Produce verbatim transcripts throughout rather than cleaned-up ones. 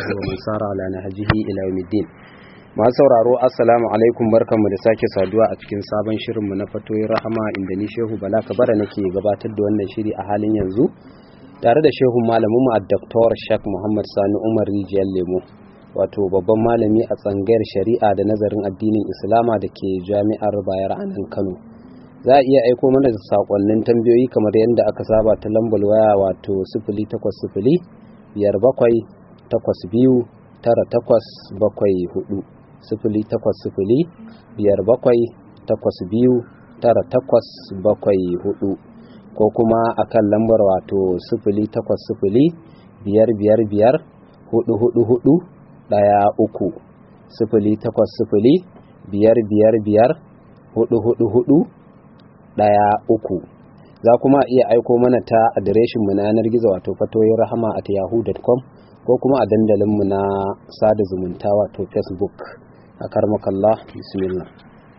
ومن سار على نهجه إلى يوم الدين. masu sauraro assalamu alaikum, barkanmu da sake saduwa a cikin sabon shirinmu na fatoyin rahama, inda ni Shehu Bala Kabara nake gabatar da wannan shiri a halin yanzu tare da Shehu malaminmu a Doctor Sheikh Muhammad Sani Umar Rijiyar Lemo, wato babban malami a tsangayar shari'a da nazarin addinin Islama da ke Jami'ar Bayar a nan Kano. Za a iya aiko mana da sakonnin tambayoyi kamar yadda aka saba ta lambar waya, wato sifili takwas sifili biyar bakwai takwas biyu tara takwas bakwai hudu, sifili takwas sifili biyar bakwai takwas biyu tara takwas bakwai hudu, ko kuma akan lambar wato sifili takwas sifili biyar biyar biyar hudu hudu hudu daya uku, sifili takwas sifili biyar biyar biyar hudu hudu hudu daya uku. Za kuma iya aiko mana ta adireshin mu na yanar gizo wato fatoyin rahama at yahoo dot com, ko kuma a dandalin mu na sada zumunta wato Facebook. akarmakallah, bismillah.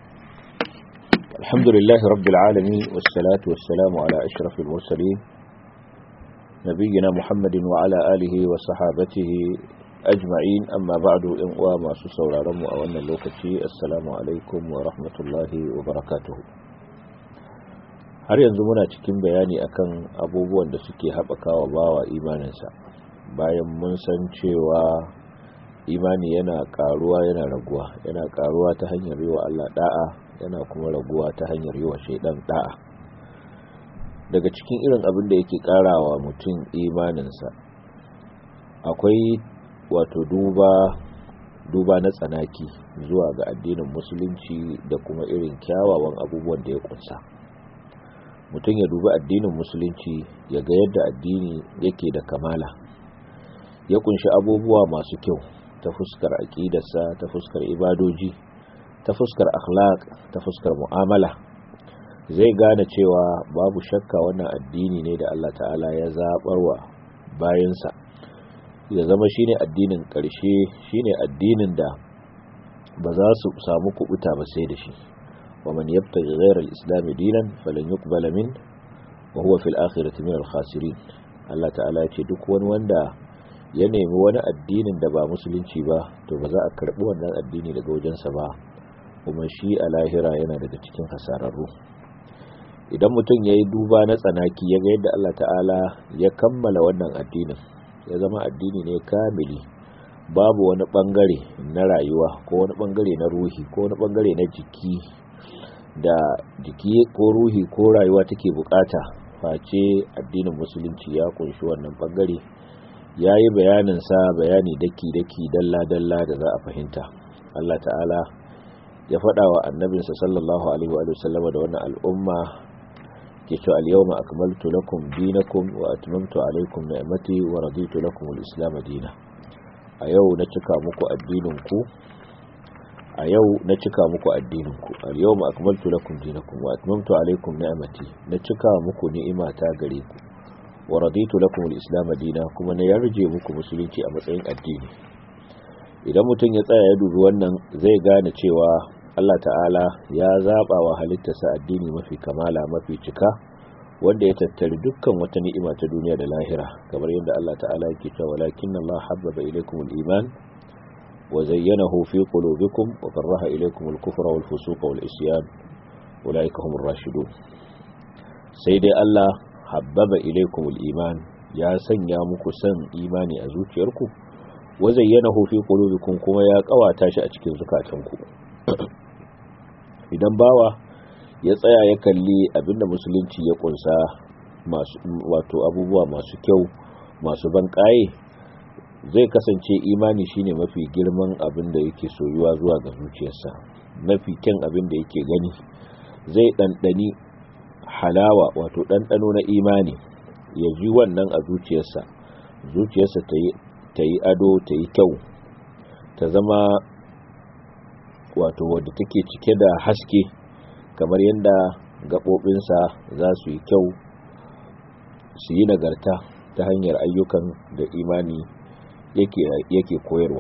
alhamdulillahi rabbil alamin, wassalatu wassalamu ala ashrafil mursalin nabiyina muhammadin wa ala alihi wa sahabatihi ajma'in, amma ba'du. in uwa masu sauraron mu a wannan lokaci, assalamu alaikum wa rahmatullahi wa barakatuh. har yanzu muna cikin bayani akan abubuwan da suke haɓakawa bawa imaninsa, bayan mun san cewa imani yana karuwa yana raguwa, yana karuwa ta hanyar yi wa Allah da'a, yana kuma raguwa ta hanyar yi wa shaidan da'a. Daga cikin irin abin da yake karawa mutum imaninsa akwai wato duba duba na tsanaki zuwa ga addinin musulunci da kuma irin kyawawan abubuwan da ya kunsa. Mutum ya duba addinin musulunci ya ga yadda addini yake da kamala, ya kunshi abubuwa masu kyau ta fuskar aqidarsa, ta fuskar ibadoji, ta fuskar akhlaq, ta fuskar mu'amala. Zai gane cewa babu shakka wannan addini ne da Allah ta'ala ya zabarwa bayansa ya zama shine addinin ƙarshe, shine addinin da ba za su samu kubuta ba sai da shi. wa man yabtaghi ghayra al-islam dinan falan yuqbala min wa huwa fil akhirati min al-khasirin. Allah ta'ala ya ce duk wani wanda ya nemi wani addinin da ba musulunci ba, to ba za a karbi wannan addini daga wajensa ba, kuma shi a lahira yana daga cikin hasararru. Idan mutum ya yi duba na tsanaki ya ga yadda Allah ta'ala ya kammala wannan addinin, ya zama addini ne kamili, babu wani bangare na rayuwa ko wani bangare na ruhi ko wani bangare na jiki da jiki ko ruhi ko rayuwa take bukata face addinin musulunci ya kunshi wannan bangare. Ya yi bayaninsa bayani daki-daki dalla-dalla da za a fahimta. Allah ta'ala ya faɗa wa annabinsa sallallahu alaihi wa sallama da wannan al'umma ke cewa al-yawma akmaltu lakum dinakum wa atmamtu alaykum ni'mati wa raditu lakum al-islam dinan. A yau na cika muku addininku a yau na cika muku addininku al-yawma akmaltu lakum dinakum wa atmamtu alaykum ni'mati, na cika muku ni'imata gare ku, wa raditu lakum al-islam dinan, kuma na yarje muku musulunci a matsayin addini. Idan mutum ya tsaya ya dubi wannan, zai gane cewa Allah ta'ala ya zaba wa halittarsa addini mafi kamala, mafi cika, wanda ya tattari dukkan wata ni'ima ta duniya da lahira, kamar yadda Allah ta'ala yake cewa walakinna Allah habbaba ilaykum al-iman wa zayyanahu fi qulubikum wa karaha ilaykum al-kufra wal fusuqa wal isyan ulaika humur rashidun. Sai dai Allah habbaba ilaykumul iman, ya sanya muku san imani a zuciyarku, wa zayyanahu fi qulubikum, kuma ya kawata shi a cikin zukatanku. Idan bawa ya tsaya ya kalli abinda musulunci ya kunsa, masu wato abubuwa masu kyau masu banƙaye, zai kasance imani shine mafi girman abinda yake soyuwa zuwa ga zuciyarsa, mafi kyan abinda yake gani. Zai dandani halawa, wato ɗanɗano na imani, ya ji wannan a zuciyarsa, zuciyarsa ta yi ado, ta yi kyau, ta zama wato wadda take cike da haske, kamar yadda gaɓoɓinsa za su yi kyau, su yi nagarta ta hanyar ayyukan da imani yake, yake koyarwa.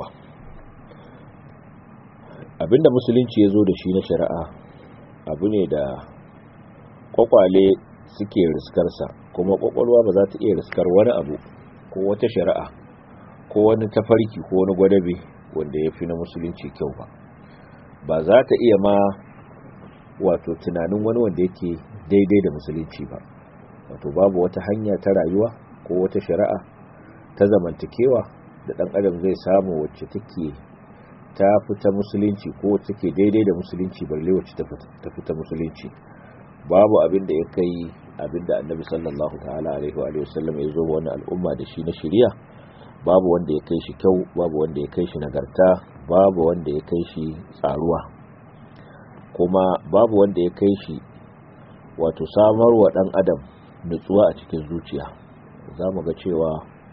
Abinda musulunci ya zo da shi na shari'a abu ne da kwakwale suke riskarsa, kuma kwakwalwa ba za ta iya riskar wani abu ko wata shari'a ko wani tafarki ko wani gwadabe wanda ya fi na musulunci kyau ba. Ba za ta iya ma wato tunanin wani wanda yake daidai da musulunci ba. Wato babu wata hanya ta rayuwa ko wata shari'a ta zamantakewa da ɗan adam zai samu wacce take ta fita musulunci ko wacce take daidai da musulunci balle wacce ta fita musulunci. Babu abin da ya kai abin da annabi sallallahu ta'ala alaihi wa sallam ya zo wani al'umma da shi na shari'a. Babu wanda ya kai shi kyau, babu wanda ya kai shi nagarta, babu wanda ya kai shi tsaruwa, kuma babu wanda ya kai shi wato samarwa ɗan adam nutsuwa a cikin zuciya. Za mu ga cewa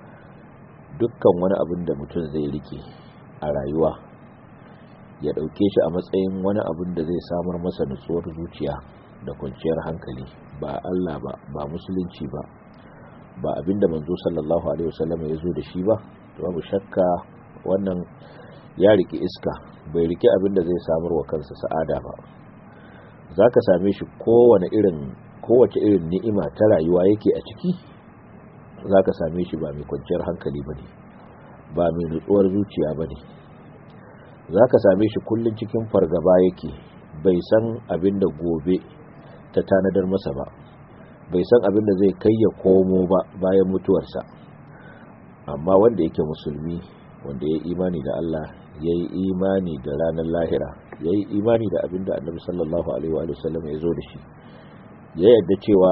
dukkan wani abin da mutum zai rike a rayuwa ya ɗauke shi a matsayin wani abin da zai samar masa nutsuwar zuciya da kwanciyar hankali, ba Allah ba, ba musulunci ba, ba abinda manzo sallallahu alaihi wasallam ya zo da shi ba, to babu shakka wannan ya rike iska, bai rike abinda zai samar wa kansa sa'ada ba. Zaka same shi kowane irin kowace irin ni'ima ta rayuwa yake a ciki, zaka same shi ba mai kwanciyar hankali bane, ba mai nutsuwar zuciya bane. Zaka same shi kullun cikin fargaba yake, bai san abinda gobe ta tanadar masa ba, bai san abin da zai kai ya komo ba bayan mutuwarsa. Amma wanda yake musulmi, wanda ya yi imani da Allah, ya yi imani da ranar lahira, ya yi imani da abin da annabi sallallahu alaihi wa sallam ya zo da shi, ya yadda cewa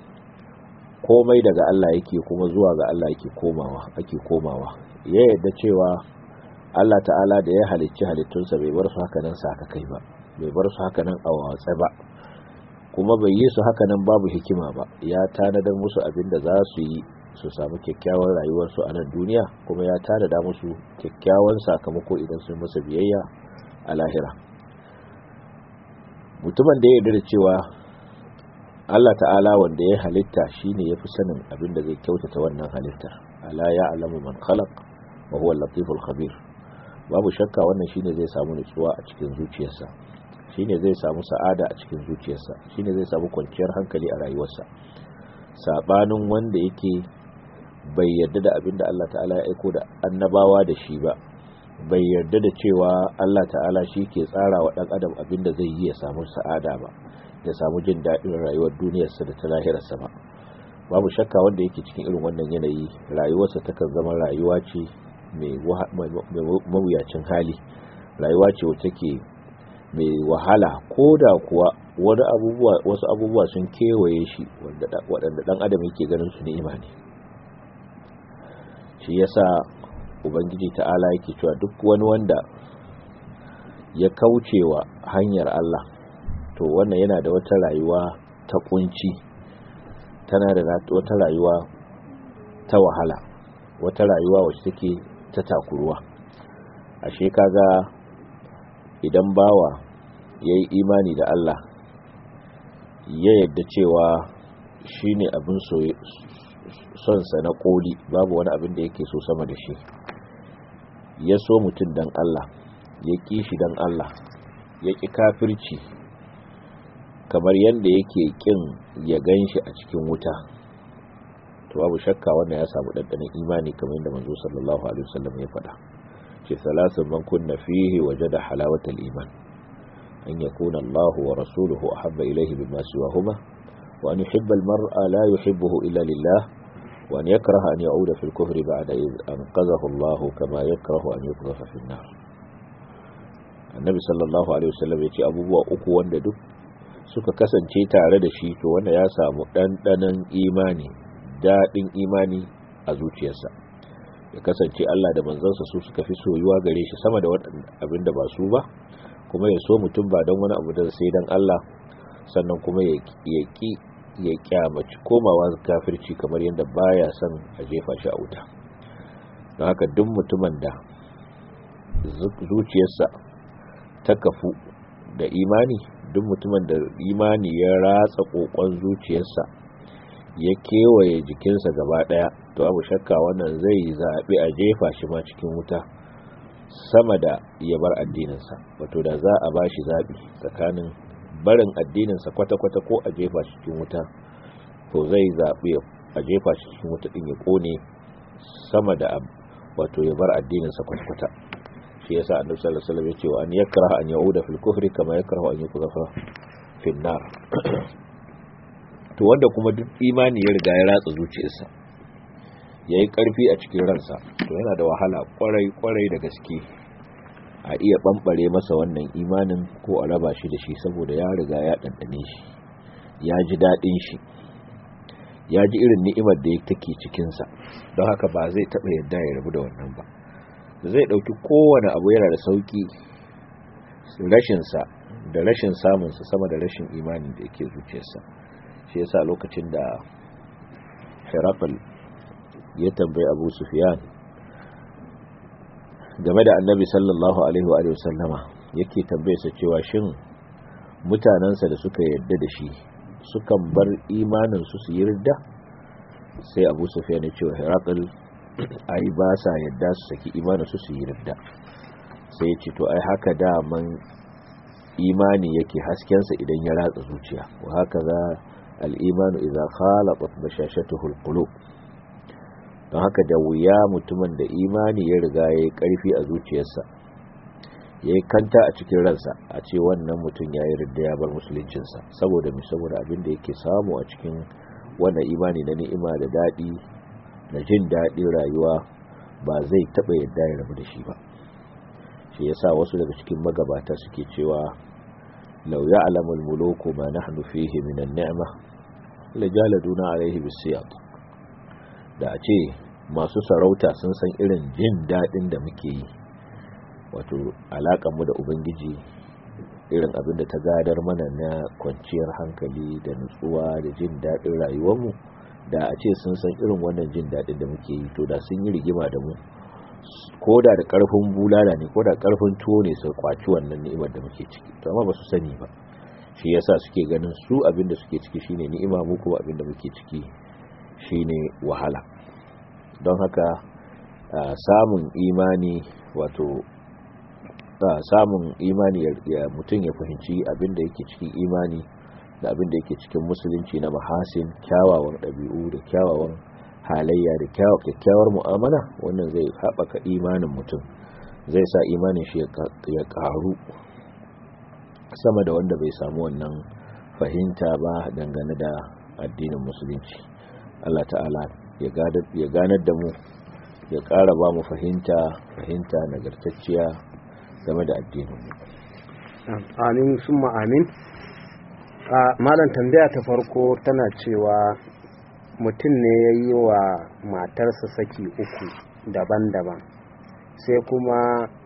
komai daga Allah yake kuma zuwa ga Allah yake komawa ake komawa ya yadda cewa Allah ta'ala da ya halicci halittunsa bai bar su haka nan saka kai ba, bai bar su haka nan a watsa ba, kuma bai yi su haka nan babu hikima ba. Ya tanadar musu abin da za su yi su samu kyakkyawar rayuwarsu a nan duniya, kuma ya tanada musu kyakkyawan sakamako idan sun masa biyayya a lahira. Mutumin da ya yarda da cewa Allah ta'ala wanda ya halitta shine yafi sanin abin da zai kyautata wannan halittar, ala ya'lamu man khalaq wa huwa al-latiful khabir, babu shakka wannan shine zai samu nutsuwa a cikin zuciyarsa, shine zai samu sa'ada a cikin zuciyarsa, shine zai samu kwanciyar hankali a rayuwarsa. Sabanin wanda yake bai yarda da abin da Allah ta'ala ya aiko da annabawa da shi ba, bai yarda da cewa Allah ta'ala shi ke tsara wa dan adam abin da zai yi ya samu sa'ada ba, ya samu jin daɗin rayuwar duniyarsa da ta lahirarsa ba. Babu shakka wanda yake cikin irin wannan yanayi, rayuwarsa takan zama rayuwa ce mai mawuyacin hali, rayuwa ce wacce take mai wahala, ko da kuwa wani abubuwa wasu abubuwa sun kewaye shi waɗanda ɗan adam yake ganin su ni'ima ne. Shi yasa ubangiji ta'ala yake cewa duk wani wanda ya kaucewa hanyar Allah, to wannan yana da wata rayuwa ta kunci, tana da wata rayuwa ta wahala, wata rayuwa wacce take ta takuruwa. Ashe kaga idan bawa ya yi imani da Allah, ya yadda cewa shi ne abin sonsa na koli, babu wani abin da yake so sama da shi, ya so mutum dan Allah, ya ƙi shi dan Allah, ya ƙi kafirci kamar yadda yake ƙin ya gan shi a cikin wuta, to babu shakka wannan ya samu ɗanɗanin imani kamar yadda manzo sallallahu alaihi wasallam ya faɗa. ce salasun man kunna fihi wajada halawatal iman, an yakuna Allah wa rasuluhu ahabba ilayhi mimma siwahuma, wa an yuhibba al-mar'a la yuhibbuhu illa lillah, wa an yakraha an ya'uda fil kufri ba'da id anqadhahu Allah kama yakrahu an yuqdhafa fi an-nar. Annabi sallallahu alaihi wasallam ya ce abubuwa uku wanda duk suka kasance tare da shi, to wanda ya samu ɗanɗanon imani, daɗin imani a zuciyarsa. Ya kasance Allah da manzansa su suka fi soyuwa gare shi sama da abin da ba su ba, kuma ya so mutum ba don wani abu da sai don Allah, sannan kuma ya ƙi ya kyamaci komawa kafirci kamar yadda baya son a jefa shi a wuta. Don haka duk mutumin da zuciyarsa ta kafu da imani, duk mutumin da imani ya ratsa kokon zuciyarsa ya kewaye jikinsa gaba daya, to abu shakka wannan zai zaɓi a jefa shi ma cikin wuta sama da ya bar addininsa. Wato da za a ba shi zaɓi tsakanin barin addininsa kwata-kwata ko a jefa shi cikin wuta, to zai zaɓi a jefa shi cikin wuta ɗin ya ƙone sama da wato ya bar addinin sa kwata shi yasa annabi sallallahu alaihi wasallam ya ce wa an yakraha an yauda fil kufri kama yakrahu an yuqdhafa fil nar to wanda kuma duk imani ya riga ya ratsa zuciyarsa yayi karfi a cikin ransa to yana da wahala kwarai kwarai da gaske a iya bambare masa wannan imanin ko a raba shi da shi saboda ya riga ya dandane shi ya ji dadin shi ya ji irin ni'imar da take cikin sa don haka ba zai taba yadda ya rabu da wannan ba zai dauki kowane abu yana da sauki rashin sa da rashin samun sa sama da rashin imani da yake zuciyarsa shi yasa lokacin da Hiraqal ya tambayi Abu Sufyan game da Annabi sallallahu alaihi wa sallama yake tambayarsa cewa shin mutanansa da suka yarda da shi sukan bar imanin su su yarda sai Abu Sufyan ya ce wa Hiraqal ai ba sa yarda su saki imanin su su yarda sai ya ce to ai haka da man imani yake hasken sa idan ya ratsa zuciya wa haka za al-imanu idza khalatat bashashatuhu al-qulub don haka da wuya mutumin da imani ya riga ya yi ƙarfi a zuciyarsa ya yi kanta a cikin ransa a ce wannan mutum ya yi ridda ya bar musuluncinsa saboda mai saboda abin da yake samu a cikin wannan imani na ni'ima da daɗi na jin daɗin rayuwa ba zai taɓa yadda ya rabu da shi ba shi yasa wasu daga cikin magabata suke cewa law ya'lamu al-muluku ma nahnu fihi min an-ni'ma la jaladuna alayhi bis-siyat da a ce masu sarauta sun san irin jin daɗin da muke yi wato alaƙanmu da ubangiji irin abin da ta gadar mana na kwanciyar hankali da nutsuwa da jin daɗin rayuwarmu da a ce sun san irin wannan jin daɗin da muke yi to da sun yi rigima da mu ko da da ƙarfin bulala ne ko da ƙarfin tuwo ne su kwaci wannan ni'imar da muke ciki to amma ba su sani ba shi yasa suke ganin su abin da suke ciki shine ni'ima mu kuma abin da muke ciki shine wahala don haka samun imani wato samun imani ya mutum ya fahimci abin da yake cikin imani da abin da yake cikin musulunci na mahasin kyawawan ɗabi'u da kyawawan halayya da kyakkyawar mu'amala wannan zai haɓaka imanin mutum zai sa imanin shi ya ƙaru sama da wanda bai samu wannan fahimta ba dangane da addinin musulunci Allah ta'ala ya ganar da mu ya ƙara ba mu fahimta fahimta nagartacciya game da addinin mu amin summa amin. a malam tambaya ta farko tana cewa mutum ne ya yi wa matarsa saki uku daban-daban sai kuma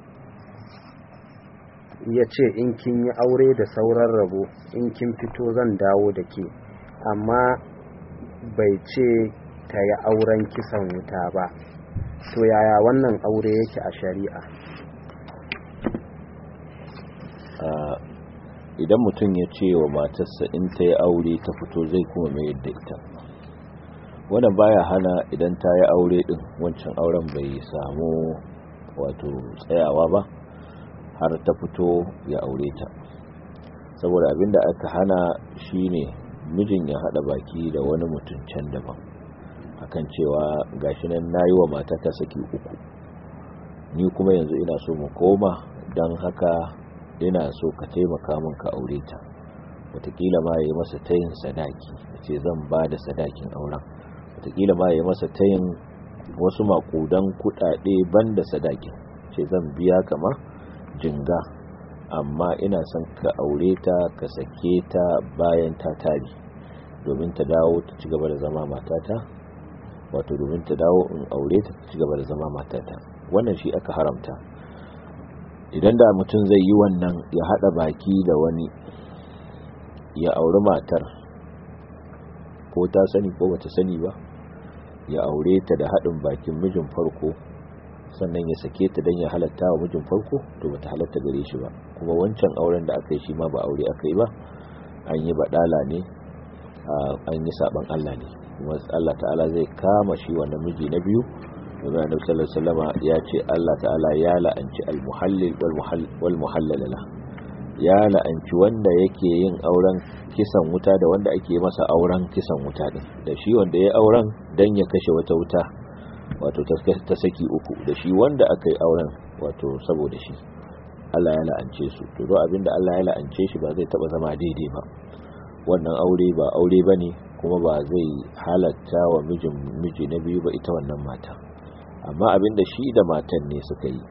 ya ce in kin yi aure da sauran rabo in kin fito zan dawo da ke amma bai ce ta yi auren kisan wuta ba to yaya wannan aure yake a shari'a? idan mutum ya ce wa matarsa in ta yi aure ta fito zai kuma mai yadda ita wannan baya hana idan ta yi aure din wancan auren bai samu wato tsayawa ba har ta fito ya aure ta saboda abinda aka hana shine mijin ya hada baki da wani mutum can daban akan cewa gashi nan nayi wa matata saki uku ni kuma yanzu ina so mu koma dan haka ina so ka taimaka min ka aure ta wataƙila ma yayi masa tayin sadaki yace zan ba da sadakin auren wataƙila ma yayi masa tayin wasu makudan kuɗaɗe banda sadakin ce zan biya kama jinga amma ina son ka aure ta ka sake ta bayan ta tare domin ta dawo ta ci gaba da zama matata wato domin ta dawo in aure ta ci gaba da zama matata wannan shi aka haramta idan da mutum zai yi wannan ya hada baki da wani ya auri matar ko ta sani ko bata sani ba ya aure ta da hadin bakin mijin farko sannan ya sake ta don ya halatta wa mijin farko to bata halatta gare shi ba kuma wancan auren da aka yi shi ma ba aure aka yi ba an yi badala ne an yi saban Allah ne kuma Allah ta'ala zai kama shi wannan miji na biyu domin Annabi sallallahu alaihi wasallam ya ce Allah ta'ala ya la'anci al-muhallil wal muhallal la ya la'anci wanda yake yin auren kisan wuta da wanda ake masa auren kisan wuta din da shi wanda ya auren dan ya kashe wata wuta wato ta saki uku da shi wanda aka yi auren wato saboda shi Allah ya la'ance su. to do abinda Allah ya la'ance shi ba zai taba zama daidai ba. wannan aure ba aure bane kuma ba zai halatta wa mijin miji na biyu ba ita wannan mata. amma abinda shi da matan ne suka yi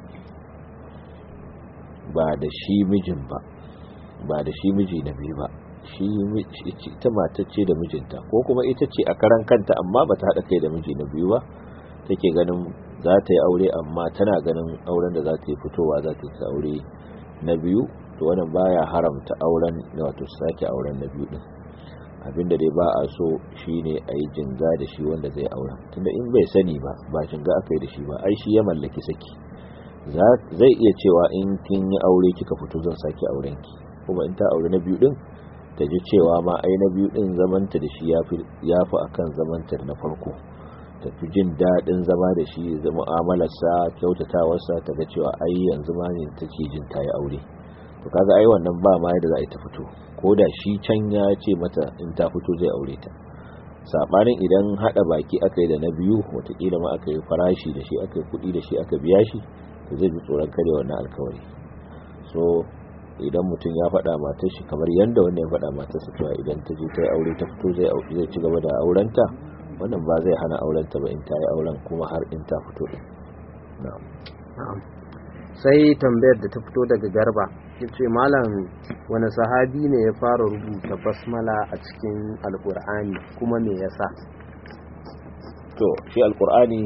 ba da shi mijin ba ba da shi miji na biyu ba, shi ita matar ce da mijinta, ko kuma ita ce a karan kanta amma ba ta haɗa kai da miji na biyu ba, take ganin za ta yi aure amma tana ganin auren da za ta yi fitowa za ta yi aure na biyu. to wannan baya haramta auren wato sake auren na biyu din. abinda dai ba a so shine a yi jinga da shi wanda zai auren, tunda in bai sani ba ba jinga aka yi da shi ba, ai shi ya mallaki saki. zai iya cewa in kin yi aure kika fito zan sake auren ki, kuma in ta aure na biyu din ta ji cewa ma ai na biyu din zamanta da shi yafi yafi akan zamanta na farko, ta fi jin dadin zama da shi, da mu'amalarsa, kyautatawarsa, ta ga cewa ai yanzu ma ne take jin ta yi aure. to kaga ai wannan ba ma yadda za a ta fito, ko da shi can ya ce mata in ta fito zai aure ta. sabanin idan hada baki aka yi da na biyu, wataƙila ma aka yi farashi da shi, aka yi kuɗi da shi, aka biya shi, to zai ji tsoron kare wannan alkawari. so idan mutum ya faɗa matar shi kamar yanda wanda ya faɗa matarsa cewa idan ta je ta yi aure ta fito zai zai ci gaba da aurenta, wannan ba zai hana aurenta ba in ta yi auren kuma har in ta fito din. na'am na'am sai tambayar da ta fito daga Garba, yace malam wani sahabi ne ya fara rubuta basmala a cikin alqur'ani kuma me yasa? to shi alqur'ani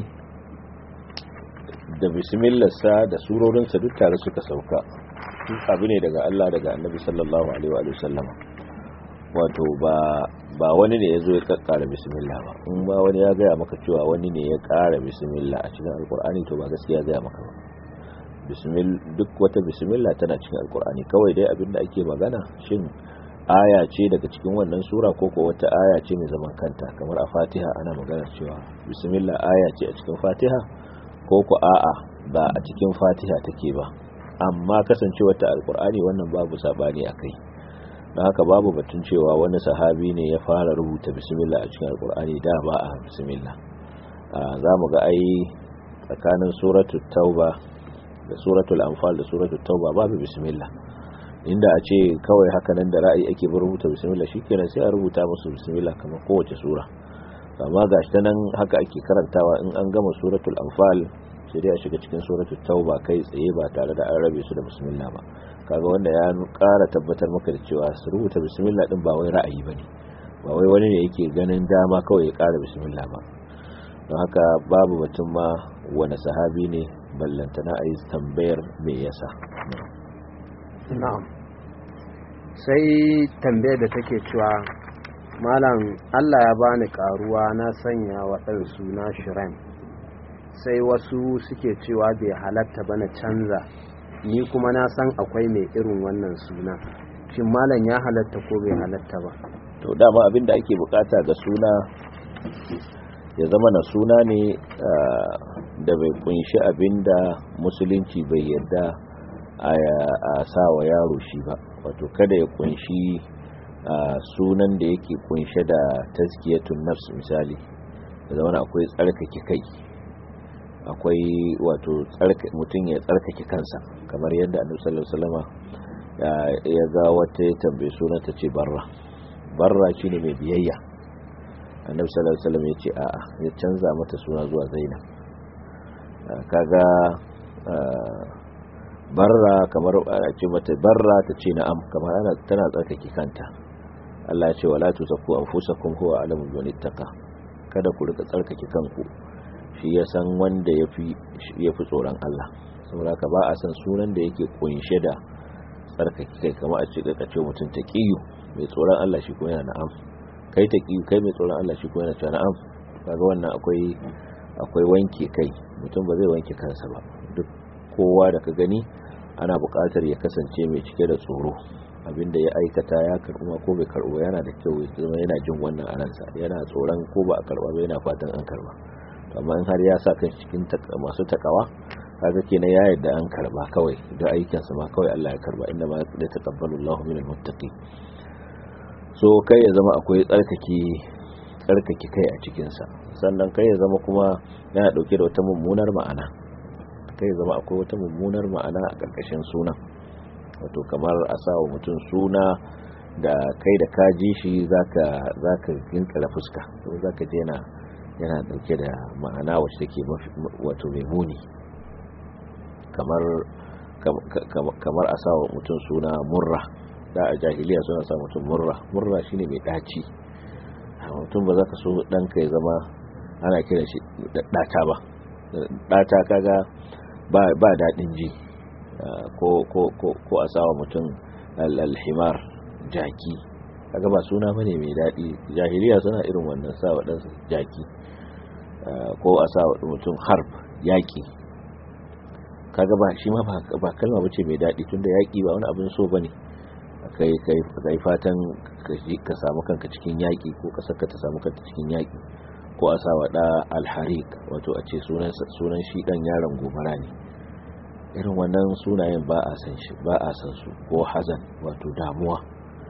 da bismillah sa da surorin sa duk tare suka sauka, abu ne daga Allah daga Annabi sallallahu alaihi wa sallama. wato ba ba wani ne yazo ya kakkara bismillah ba. in ba wani ya gaya maka cewa wani ne ya kara bismillah a cikin alqur'ani to ba gaskiya gaya maka ba. bismillah duk wata bismillah tana cikin alqur'ani, kawai dai abinda ake magana shin aya ce daga cikin wannan sura ko ko wata aya ce mai zaman kanta, kamar a Fatiha ana magana cewa bismillah aya ce a cikin Fatiha, ko ko a'a ba a cikin Fatiha take ba, amma kasancewar ta alqur'ani wannan babu sabani akai. don haka babu batun cewa wani sahabi ne ya fara rubuta bismillah a cikin alqur'ani da ba a bismillah. za mu ga ai tsakanin suratul tauba da suratul anfal da suratul tauba babu bismillah. inda a ce kawai haka nan da ra'ayi ake rubuta bismillah shikenan sai a rubuta musu bismillah kamar kowace sura, amma gashi ta nan haka ake karantawa. in an gama suratul anfal sai dai a shiga cikin suratul tauba kai tsaye ba tare da an rabe su da bismillah ba. kaga wanda ya ƙara tabbatar maka da cewa su rubuta bismillah din ba wai ra'ayi bane, ba wai wani ne yake ganin dama kawai ya ƙara bismillah ba. don haka babu batun ma wani sahabi ne ballantana a yi tambayar me yasa. na'am sai tambayar da take cewa malam Allah ya bani karuwa na sanya wa ɗan suna Shirin, sai wasu suke cewa bai halatta ba na canza, ni kuma na san akwai mai irin wannan suna, shin malam ya halatta ko bai halatta ba? to dama abinda ake bukata ga suna ya zama na suna ne da bai kunshi abinda musulunci bai yarda a sa wa yaro shi ba. wato kada ya kunshi sunan da yake kunshe da tazkiyatun nafs, misali da zama akwai tsarkake kai, akwai wato mutum ya tsarkake kansa, kamar yadda annabi sallallahu alaihi wasallam ya ga wata ya tambaye sunan ta ce barra barra shine mai biyayya. annabi sallallahu alaihi wasallam ya ce a'a, ya canza mata suna zuwa Zainab. kaga barra kamar ana ce mata barra ta ce na'am, kamar ana tana tsarkake kanta. Allah ya ce wala tuzakku anfusakum huwa a'lamu biman ittaqa, kada ku rika tsarkake kanku, shi ya san wanda yafi yafi tsoron Allah. saboda ka ba a san sunan da yake kunshe da tsarkake kai, kamar a ce ka ce mutum taqiyu mai tsoron Allah, shi kuma yana na'am. kai taqiyu kai mai tsoron Allah, shi kuma yana cewa na'am. kaga wannan akwai akwai wanke kai, mutum ba zai wanke kansa ba. duk kowa da ka gani ana buƙatar ya kasance mai cike da tsoro, abinda ya aikata ya karɓa ko bai karɓa yana da kyau ya zama yana jin wannan a ransa, yana tsoron ko ba a karɓa ba yana fatan an karɓa. amma in har ya sa kan cikin masu takawa, kaga kenan ya yarda an karɓa kawai da aikinsa ma kawai Allah ya karɓa, inna ma yataqabbalu Allahu minal muttaqin. so kai ya zama akwai tsarkake tsarkake kai a cikin sa, sannan kai ya zama kuma yana dauke da wata mummunar ma'ana, kai ya zama akwai wata mummunar ma'ana a karkashin sunan. Wato kamar a sa wa mutum suna da kai da ka ji shi zaka zaka kinkala fuska, to zaka je yana yana dauke da ma'ana wacce take wato mai muni. kamar kamar a sa wa mutum suna murra, da a jahiliya suna sa mutum murra. Murra shine mai daci. Mutum ba za ka so ɗanka ya zama ana kiran shi ɗata ba. Ɗata kaga ba ba daɗin ji. ko ko ko ko a sa wa mutum al-himar, jaki, kaga ba suna bane mai daɗi. Jahiliya suna irin wannan, sa wa ɗansa jaki. ko a sa wa mutum harb, yaki, kaga ba shi ma ba kalma bace mai daɗi, tunda yaki ba wani abin so bane. kai kai kai fatan ka samu kanka cikin yaki, ko ka saka ta samu kanka cikin yaki. Ko a sa wa da al-hariq, wato a ce sunan sunan shi dan yaron gobara ne. Irin wannan sunayen ba a san shi, ba a san su. Ko hazan, wato damuwa,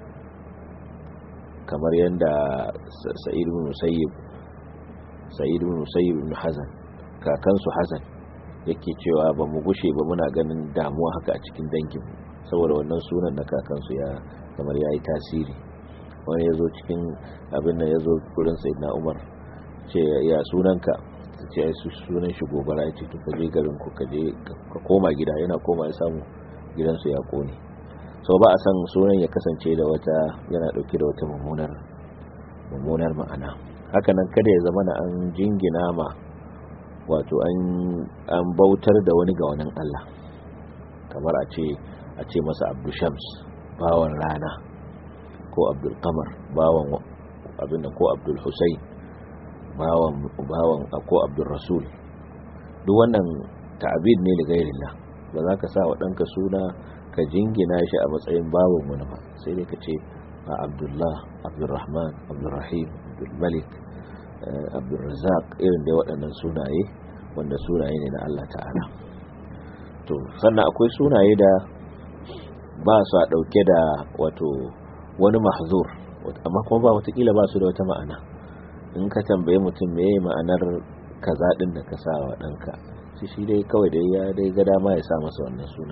kamar yanda Sa'id ibn Musayyib Sa'id ibn Musayyib ibn Hazan, kakansu Hazan, yake cewa ba mu gushe ba muna ganin damuwa haka a cikin dangin, saboda wannan sunan na kakansu ya kamar yayi tasiri. Wani yazo cikin abin nan, yazo gurin Sayyidina Umar, ce ya sunanka, ce ai sunan shi gobara. Ya ce to ka je garin ku, ka je ka koma gida. Yana koma ya samu gidansu ya kone. So ba a san sunan ya kasance da wata, yana dauke da wata mummunar mummunar ma'ana. Haka nan kada ya zama na an jingina ma, wato an an bautar da wani ga wani Allah, kamar a ce a ce masa Abdul Shams, bawan rana, ko Abdul Qamar, bawan abin da, ko Abdul Husayn, bawan bawan ko Abdul Rasul. Duk wannan ta'abid ne li ghairillah. Ba za ka sa wa danka suna ka jingina shi a matsayin bawan wani ba, sai dai ka ce Abdullah, Abdul Rahman, Abdul Rahim, Abdul Malik, Abdul Razzaq, irin da waɗannan sunaye wanda sunaye ne na Allah ta'ala. To sannan akwai sunaye da ba su a dauke da wato wani mahzur, amma kuma ba watakila ba su da wata ma'ana. In ka tambaye mutum meye ma'anar kaza din da ka sa wa danka, shi shi dai kawai dai ya dai ga dama ya sa masa wannan suna.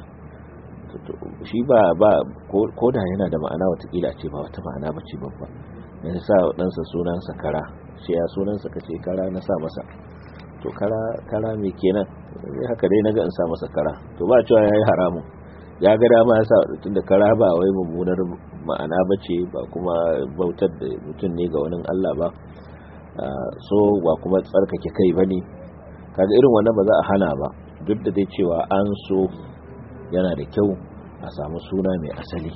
Shi ba ba ko da yana da ma'ana watakila ce ba wata ma'ana bace babba. Ya sa wa ɗansa sunan sa kara, shi ya sunan sa kace kara na sa masa. To kara kara me kenan? Haka dai naga in sa masa kara. To ba cewa yayi haramun. Ya ga dama ya sa, tunda kara ba wai mummunar ma'ana bace, ba kuma bautar da mutum ne ga wani Allah ba. So ba kuma tsarkake kai bane. Kaga irin wannan ba za a hana ba, duk da dai cewa an so, yana da kyau a samu suna mai asali.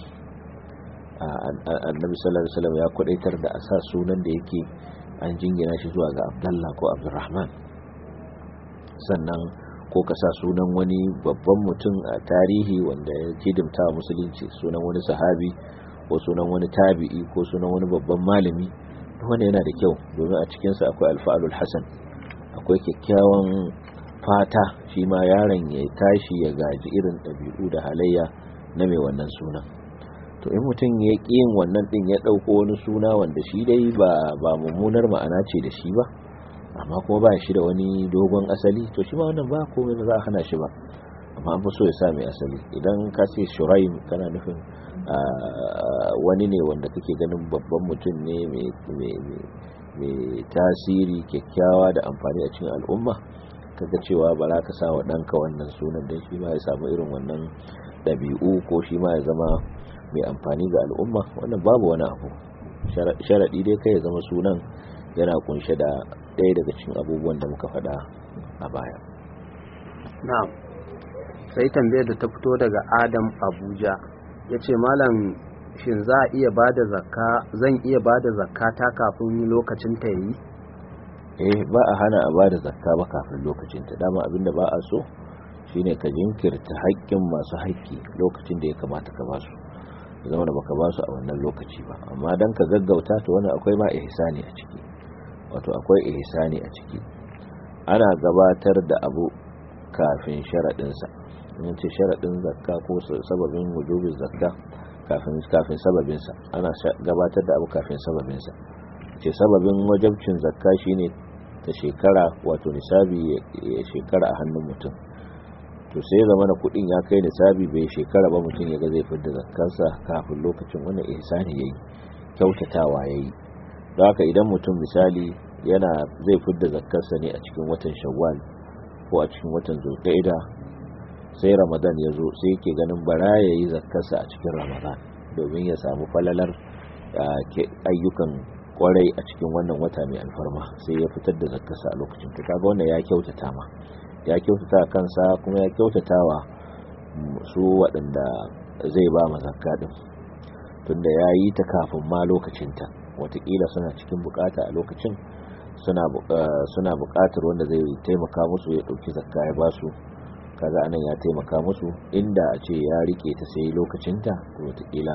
Annabi sallallahu alaihi wasallam ya kudaitar da a sa sunan da yake an jingina shi zuwa ga Abdullah ko Abdurrahman. Sannan ko ka sa sunan wani babban mutum a tarihi wanda ya hidimta musulunci, sunan wani sahabi ko sunan wani tabi'i ko sunan wani babban malami. Wannan yana da kyau, domin a cikin sa akwai alfa'alul hasan, akwai kyakkyawan fata shi ma yaron ya tashi ya gaji irin ɗabi'u da halayya na mai wannan sunan. To in mutum ya ƙi yin wannan din, ya ɗauko wani suna wanda shi dai ba ba mummunar ma'ana ce da shi ba, amma kuma ba shi da wani dogon asali, to shi ma wannan ba komai, ba za a hana shi ba. Amma an fi so ya sa mai asali. Idan ka ce Shuraim, kana nufin wani ne wanda kake ganin babban mutum ne mai tasiri, kyakkyawa da amfani a cikin al'umma, kaga cewa ba za ka sa wa ɗanka wannan sunan don shi ma ya samu irin wannan ɗabi'u, ko shi ma ya zama mai amfani ga al'umma, wannan babu wani abu. Sharaɗi dai kai ya zama sunan yana kunshe da ɗaya daga cikin abubuwan da muka faɗa a baya. Na'am. Sai tambayar da ta fito daga Adam Abuja, ya ce malam, shin za a iya bada zakka, zan iya bada zakka ta kafin lokacin ta yi? Eh, ba a hana a bada zakka ba kafin lokacin ta. Dama abinda ba a so shine ka jinkirta haƙƙin masu haƙƙi lokacin da ya kamata ka basu, zama da baka basu a wannan lokaci ba. Amma dan ka gaggauta, to wannan akwai ma ihsani a ciki, wato akwai ihsani a ciki. Ana gabatar da abu kafin sharadin sa. In ce sharadin zakka ko sababin wujubin zakka kafin kafin sababin sa, ana gabatar da abu kafin sababin sa. Ce sababin wajibcin zakka shine ta shekara, wato nisabi ya shekara a hannun mutum. To sai zama na kudin ya kai nisabi bai shekara ba, mutum ya ga zai fidda zakkarsa kafin lokacin, wannan ihsani yayi, kyautatawa yayi. don haka idan mutum misali yana zai fidda zakkarsa ne a cikin watan Shawwal ko a cikin watan Zulqa'ida, sai Ramadan ya zo sai yake ganin bara yayi zakkarsa a cikin Ramadan domin ya samu falalar ayyukan kwarai a cikin wannan wata mai alfarma, sai ya fitar da zakkarsa a lokacin. To kaga wannan ya kyautata ma ya kyautata kansa kuma ya kyautatawa su waɗanda zai ba ma zakka din, tunda ya yi ta kafin ma lokacinta. Wataƙila suna cikin bukata a lokacin, suna suna bukatar wanda zai taimaka musu ya ɗauki zakka ya ba su, kaga anan ya taimaka musu. Inda a ce ya rike ta sai lokacinta, to wataƙila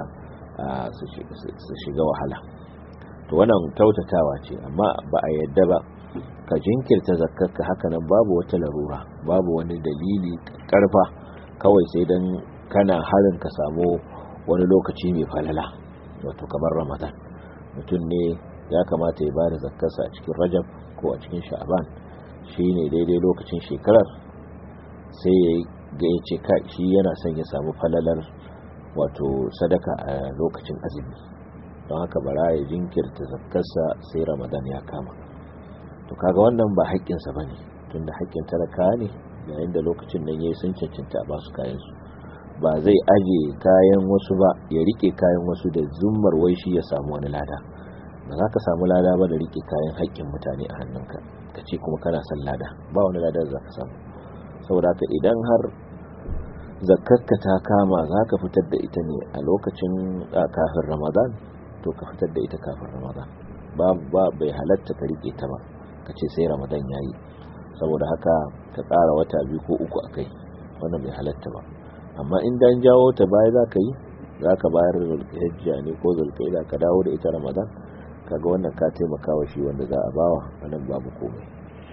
su shiga wahala. To wannan kyautatawa ce, amma ba a yadda ba ka jinkirta zakkarka haka nan babu wata larura, babu wani dalili karfa, kawai sai dan kana harin ka samu wani lokaci mai falala, wato kamar Ramadan. Mutum ne ya kamata ya bada zakkarsa a cikin Rajab ko a cikin Sha'ban, shine daidai lokacin shekarar, sai ya ga ya ce ka shi yana son ya samu falalar wato sadaka a lokacin azumi, don haka bara ya jinkirta zakkarsa sai Ramadan ya kama. To kaga wannan ba haƙƙinsa bane, tunda haƙƙin talaka ne, yayin da lokacin nan yayi sun cancanta a basu kayan su. Ba zai aje kayan wasu ba, ya rike kayan wasu da zummar wai shi ya samu wani lada. Ba za ka samu lada ba da rike kayan haƙƙin mutane a hannunka, ka ce kuma kana son lada, ba wani lada za ka samu. Saboda haka idan har zakkarka ta kama za ka fitar da ita ne a lokacin kafin Ramadan, to ka fitar da ita kafin Ramadan. Ba bai halatta ka rike ta ba ka ce sai Ramadan yayi, saboda haka ka ƙara wata biyu ko uku akai, wannan bai halatta ba. Amma in dan jawo ta baya za ka yi, za ka bayar da Zulhijja ne ko Zulqa'ida ka dawo da ita Ramadan, kaga wannan ka taimaka wa shi wanda za a bawa, wannan babu komai.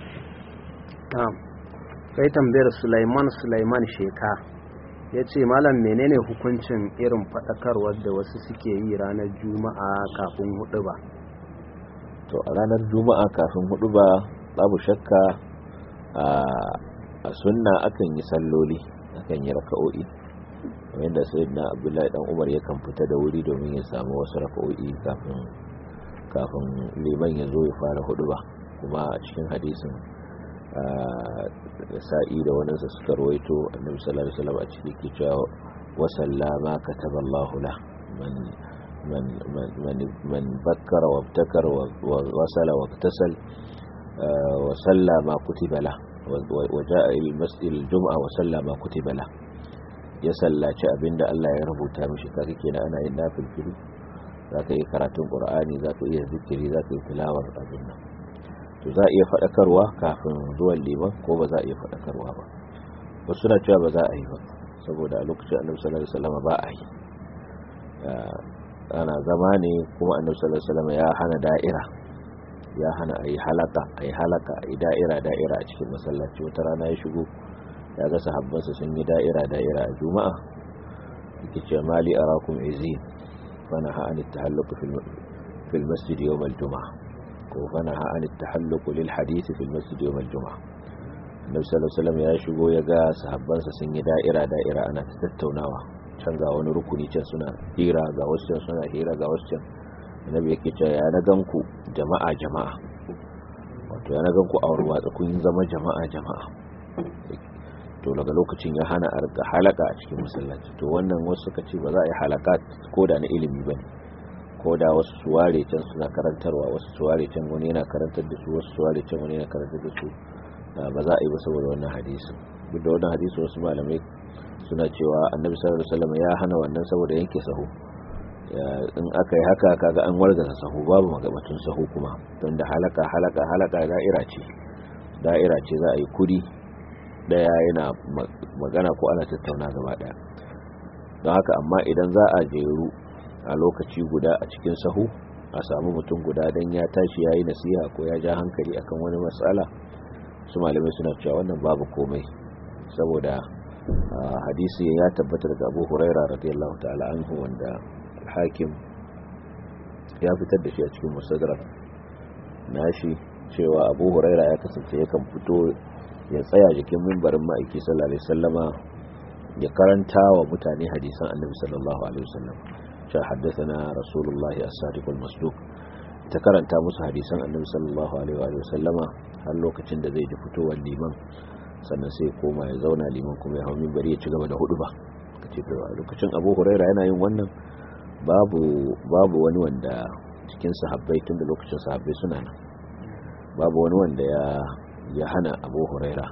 Na'am. Kai tambayar Sulaiman Sulaiman Sheka yace malam menene hukuncin irin fadakarwar da wasu suke yi ranar Juma'a kafin huduba? To a ranar Juma'a kafin huduba babu shakka a sunna akan yi salloli, akan yi raka'o'i, wanda sayyidina Abdullahi dan Umar yakan fita da wuri domin ya samu wasu raka'o'i kafin kafin liman ya zo ya fara huduba. Kuma a cikin hadisin sa'i da wani sa suka rawaito, annabi sallallahu alaihi wasallam a cikin ke cewa wa sallama kataballahu la man man man man bakkara wa ibtakara wa wasala wa iktasal wa sallama kutiba la wa jaa ila masjid al-jum'a wa sallama kutiba la, ya sallaci abinda Allah ya rubuta mishi. Kaga kenan ana yin nafilfili, zaka yi karatun Qur'ani, zaka yi zikiri, zaka yi tilawar abin nan. To za a iya faɗakarwa kafin zuwan liman ko ba za a iya faɗakarwa ba. Wasu na cewa ba za a yi ba, saboda a lokacin annabi sallallahu alaihi wasallam ba a yi, ana zama ne, kuma annabi sallallahu alaihi wasallam ya hana da'ira, ya hana a yi halaka a yi halaka a yi da'ira da'ira a cikin masallaci. Wata rana ya shigo ya ga sahabbansa sun yi da'ira da'ira a Juma'a, yake cewa mali arakum izin fa naha an at-tahalluq fil masjid yawm al-jum'ah ko fanaha an at-tahalluq lil hadith fi al-masjid yawm al-jum'ah. Annabi sallallahu alaihi wasallam ya shigo ya ga sahabbansa sun yi da'ira da'ira ana tattaunawa, can ga wani rukuni can suna hira, ga wasu can suna hira, ga wasu can. Annabi yake cewa ya na ganku jama'a jama'a, wato ya na ganku a warwatsa kun zama jama'a jama'a. To daga lokacin ya hana a rika halaka a cikin masallaci. To wannan wasu suka ce ba za a yi halaka ko da na ilimi bane, ko da wasu suware can suna karantarwa, wasu suware can wani yana karantar da su, wasu suware can wani yana karantar da su, ba za a yi ba saboda wannan hadisi. Duk da wannan hadisi wasu malamai suna cewa annabi sallallahu alaihi wasallam ya hana wannan saboda yanke sahu. In aka yi haka kaga an wargaza sahu, babu magabatun sahu kuma, don da halaka halaka halaka da'ira ce da'ira ce za a yi kudi daya yana magana ko ana tattauna gaba daya. Don haka amma idan za a jeru a lokaci guda a cikin sahu, a samu mutum guda dan ya tashi yayi nasiha ko ya ja hankali akan wani matsala, su malamai suna cewa wannan babu komai, saboda hadisi ya tabbata daga Abu Hurairah radiyallahu ta'ala anhu, wanda Hakim ya fitar da shi a cikin Mustadrak nashi cewa Abu Huraira ya kasance yakan fito ya tsaya jikin mimbarin ma'aiki sallallahu alaihi wasallama ya karanta wa mutane hadisan Annabi sallallahu alaihi wasallam sha haddathana Rasulullahi as-Sadiqul Masduq ta karanta musu hadisan Annabi sallallahu alaihi wasallama har lokacin da zai ji fitowar liman, sannan sai koma ya zauna liman kuma ya hau mimbari ya ci gaba da huduba. kace to a lokacin Abu Huraira yana yin wannan babu babu wani wanda cikin sahabbai tun da lokacin sahabbai suna nan babu wani wanda ya ya hana Abu Huraira,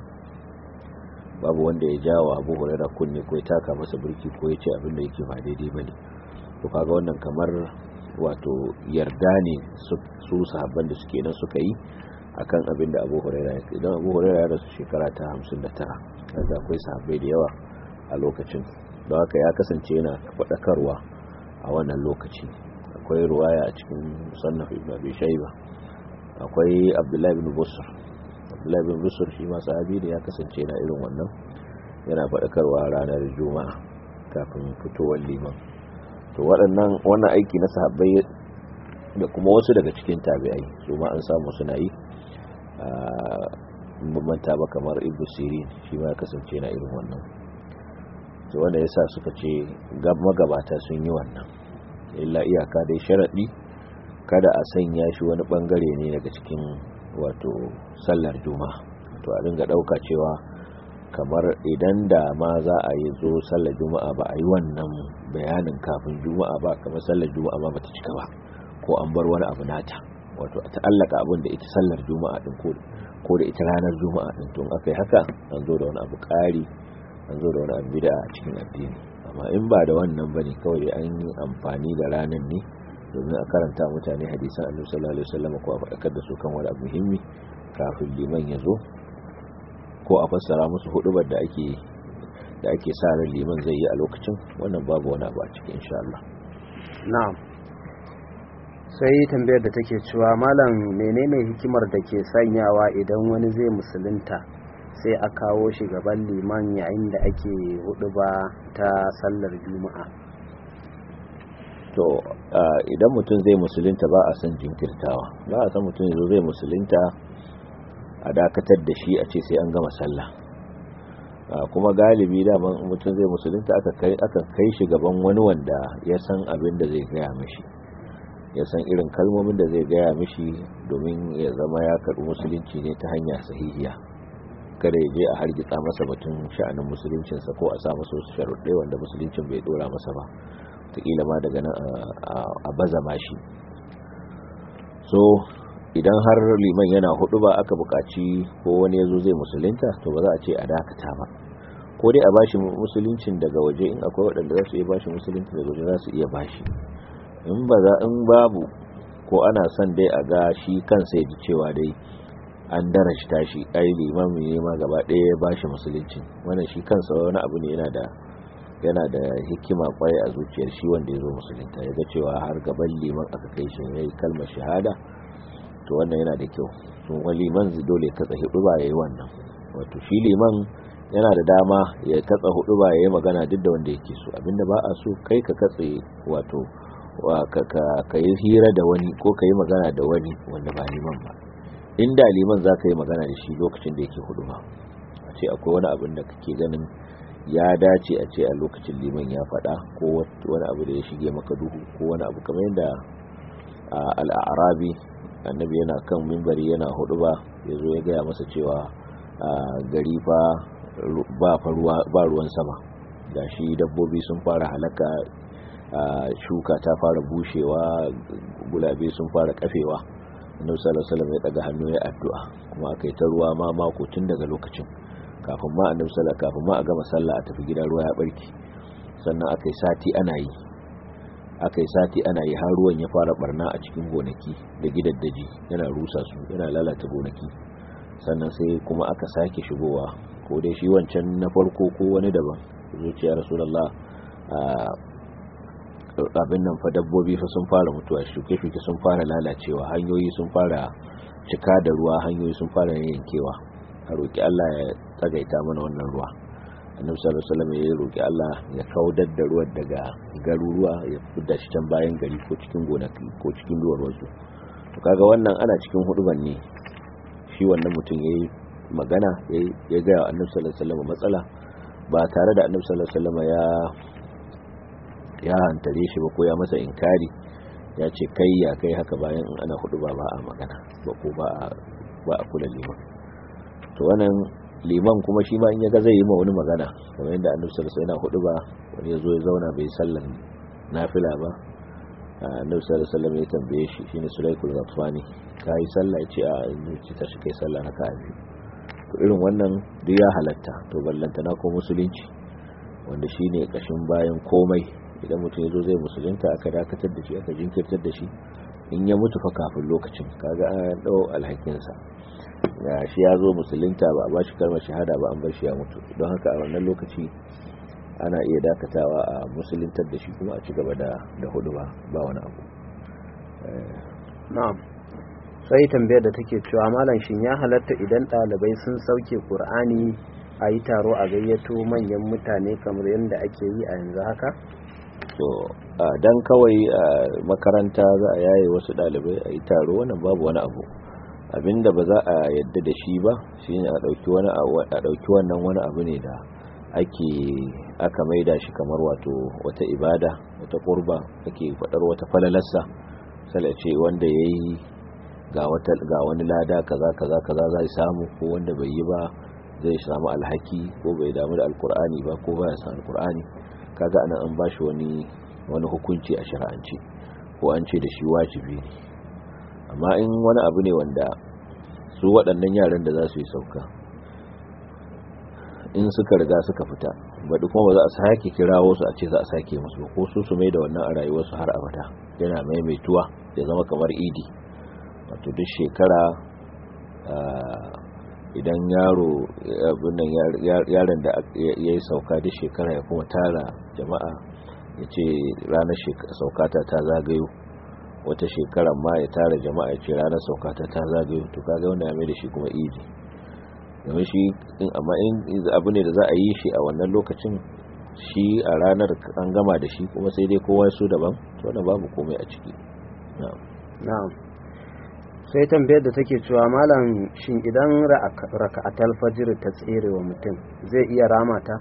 babu wanda ya jawo Abu Huraira kunne ko ya taka masa burki ko ya ce abin da yake ba daidai bane. to kaga wannan kamar wato yarda ne su sahabban da suke nan suka yi akan abin da Abu Huraira ya idan Abu Huraira ya rasu shekara ta hamsin da tara, kaga akwai sahabbai da yawa a lokacin, don haka ya kasance yana faɗakarwa a wannan lokaci. akwai ruwaya a cikin musannaf Ibn Abi Shayba, akwai Abdullah ibn Busr Abdullah ibn Busr shi ma sahabi da ya kasance na irin wannan, yana faɗakarwa ranar Juma'a kafin fitowar liman. to waɗannan wannan aiki na sahabbai da kuma wasu daga cikin tabi'ai su ma an samu suna yi, a manta ba kamar Ibn Sirin shi ma ya kasance na irin wannan. to wanda yasa suka ce magabata sun yi wannan, illa iyaka dai sharadi kada a sanya shi wani bangare ne daga cikin wato sallar juma'a. to a dinga dauka cewa kamar idan da ma za a yi zo sallar juma'a ba a yi wannan bayanin kafin juma'a ba, kamar sallar juma'a ma bata cika ba ko an bar wani abu nata, wato a ta'allaka abin da ita sallar juma'a din ko da ita ranar juma'a din. to akai haka an zo da wani abu ƙari, an zo da wani abu bid'a a cikin addini. amma in ba da wannan bane, kawai an yi amfani da ranar ne domin a karanta mutane hadisan Annabi sallallahu alaihi wasallam ko a faɗakar da su kan wani abu muhimmi kafin liman ya zo, ko a fassara musu hudubar da ake da ake sa ran liman zai yi a lokacin. wannan babu wani abu a cikin insha Allah. na'am. sai tambayar da take cewa malam menene hikimar da ke sanyawa idan wani zai musulunta sai a kawo shi gaban liman yayin da ake huduba ta sallar juma'a? to idan mutum zai musulunta ba a san jinkirtawa, ba a san mutum yazo zai musulunta a dakatar da shi a ce sai an gama sallah. kuma galibi da mutum zai musulunta aka kai aka kai shi gaban wani wanda ya san abin da zai gaya mishi, ya san irin kalmomin da zai gaya mishi domin ya zama ya karɓi musulunci ne ta hanya sahihiya. kada ya je a hargitsa masa batun sha'anin musuluncinsa ko a sa masa wasu sharuɗai wanda musuluncin bai dora masa ba, wataƙila ma daga nan a baza mashi. so idan har liman yana hudu ba aka buƙaci ko wani ya zo zai musulunta, to ba za a ce a dakata ba, ko dai a bashi musuluncin daga waje in akwai waɗanda za su iya bashi musulunci daga waje za su iya bashi. in ba za in babu ko ana son dai a ga shi kansa ya ji cewa dai an darashta shi, ai limami ne ma gaba ɗaya ya bashi musulunci, wannan shi kansa wani abu ne yana da yana da hikima kwai a zuciyar shi wanda ya zo musulunta, ya ga cewa har gaban liman aka kai shi yayi kalmar shahada. to wannan yana da kyau. to wani liman zai dole katsa hudu ba yayi wannan, wato shi liman yana da dama ya katsa hudu ba yayi magana duk da wanda yake so. abinda ba a so kai ka katse, wato ka ka yi hira da wani ko ka yi magana da wani wanda ba liman ba. inda liman za ka yi magana da shi lokacin da yake hudu ba, a ce akwai wani abin da kake ganin ya dace a ce a lokacin liman ya faɗa, ko wani abu da ya shige maka duhu, ko wani abu kamar yadda al'arabi annabi yana kan mimbari yana hudu ba ya zo ya gaya masa cewa gari fa ba ruwan sama, ga shi dabbobi sun fara halaka, shuka ta fara bushewa, gulabe sun fara kafewa. annabi sallallahu alaihi wasallam ya daga hannu ya addu'a, kuma akai ta ruwa ma mako tun daga lokacin kafin ma annabi sallallahu kafin ma a gama sallah a tafi gida ruwa ya barki. sannan akai sati ana yi akai sati ana yi har ruwan ya fara barna a cikin gonaki da gidaddaji, yana rusa su, yana lalata gonaki. sannan sai kuma aka sake shigowa, ko dai shi wancan na farko ko wani daban, zuciya rasulullah abin nan fa dabbobi fa sun fara mutuwa, shuke-shuke sun fara lalacewa, hanyoyi sun fara cika da ruwa, hanyoyi sun fara yankewa. a roki Allah ya tsagaita mana wannan ruwa. annabi sallallahu alaihi wasallam ya roki Allah ya kaudar da ruwan daga garuruwa, ya fidda shi can bayan gari ko cikin gonaki ko cikin duwar wasu. to kaga wannan ana cikin huduban ne shi wannan mutum yayi magana ya ga annabi sallallahu alaihi wasallam matsala ba tare da annabi sallallahu alaihi wasallam ya ya hantare shi ba ko ya masa inkari ya ce kai ya kai haka bayan in ana hudu ba ba a magana ba ko ba a ba a kula liman to wannan liman kuma shi ma in ya ga zai yi ma wani magana kamar yadda annabi sallallahu alaihi wasallam yana hudu ba wani ya zo ya zauna bai sallan nafila ba annabi sallallahu alaihi wasallam ya tambaye shi shine Sulaykul Ghatfani kai sallah ce a inda ta shi kai sallah na ka'a biyu to irin wannan duk ya halatta to ballanta na ko musulunci wanda shine kashin bayan komai idan mutum yazo zai musulunta aka dakatar da shi aka jinkirtar da shi in ya mutu fa kafin lokacin kaga an dau alhakin sa ya shi yazo musulunta ba a bashi kalmar shahada ba an bar shi ya mutu don haka a wannan lokaci ana iya dakatawa a musuluntar da shi kuma a ci gaba da da hudu ba ba wani abu na'am sai tambayar da take cewa malam shin ya halatta idan dalibai sun sauke Qur'ani a yi taro a gayyato manyan mutane kamar yadda ake yi a yanzu haka to dan kawai makaranta za a yaye wasu dalibai a yi taro wannan babu wani abu abinda ba za a yadda da shi ba shine a dauki wani a dauki wannan wani abu ne da ake aka maida shi kamar wato wata ibada wata qurba ake fadar wata falalarsa sai ce wanda yayi ga wata ga wani lada kaza kaza kaza zai samu ko wanda bai yi ba zai samu alhaki ko bai damu da alqur'ani ba ko baya san alqur'ani kaga anan an bashi wani wani hukunci a shar'anci ko an ce da shi wajibi ne amma in wani abu ne wanda su waɗannan yaran da za su yi sauka in suka riga suka fita baɗi kuma ba za a sake kirawo su a ce za a sake musu ko su su mai da wannan a rayuwarsu har abada yana maimaituwa ya zama kamar idi wato duk shekara idan yaro abinnan yaron da ya yi sauka duk shekara ya kuma tara jama'a ya ce ranar saukata ta zagayo wata shekarar ma ya tara jama'a ya ce ranar saukata ta zagayo to kaga wanda ya mai da shi kuma idi domin shi amma in abu ne da za a yi shi a wannan lokacin shi a ranar an gama da shi kuma sai dai kowa su daban to wannan babu komai a ciki na'am sai tambayar da take cewa malam shin idan raka'atul fajr ta tsere wa mutum zai iya rama ta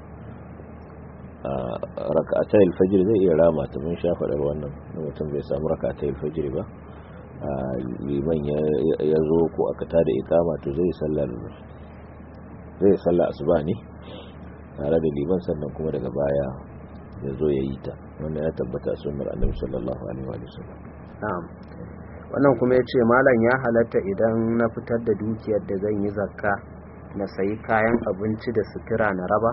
raka'atul fajr zai iya rama ta mun sha faɗar wannan mutum bai samu raka'atul fajr ba liman ya zo ko aka tada ikama to zai sallar zai sallar asuba ne tare da liman sannan kuma daga baya ya zo ya yi ta wannan ya tabbata sunnar annabi sallallahu alaihi wa sallam na'am wannan kuma yace malam ya halatta idan na fitar da dukiyar da zan yi zakka na sayi kayan abinci da sutura na raba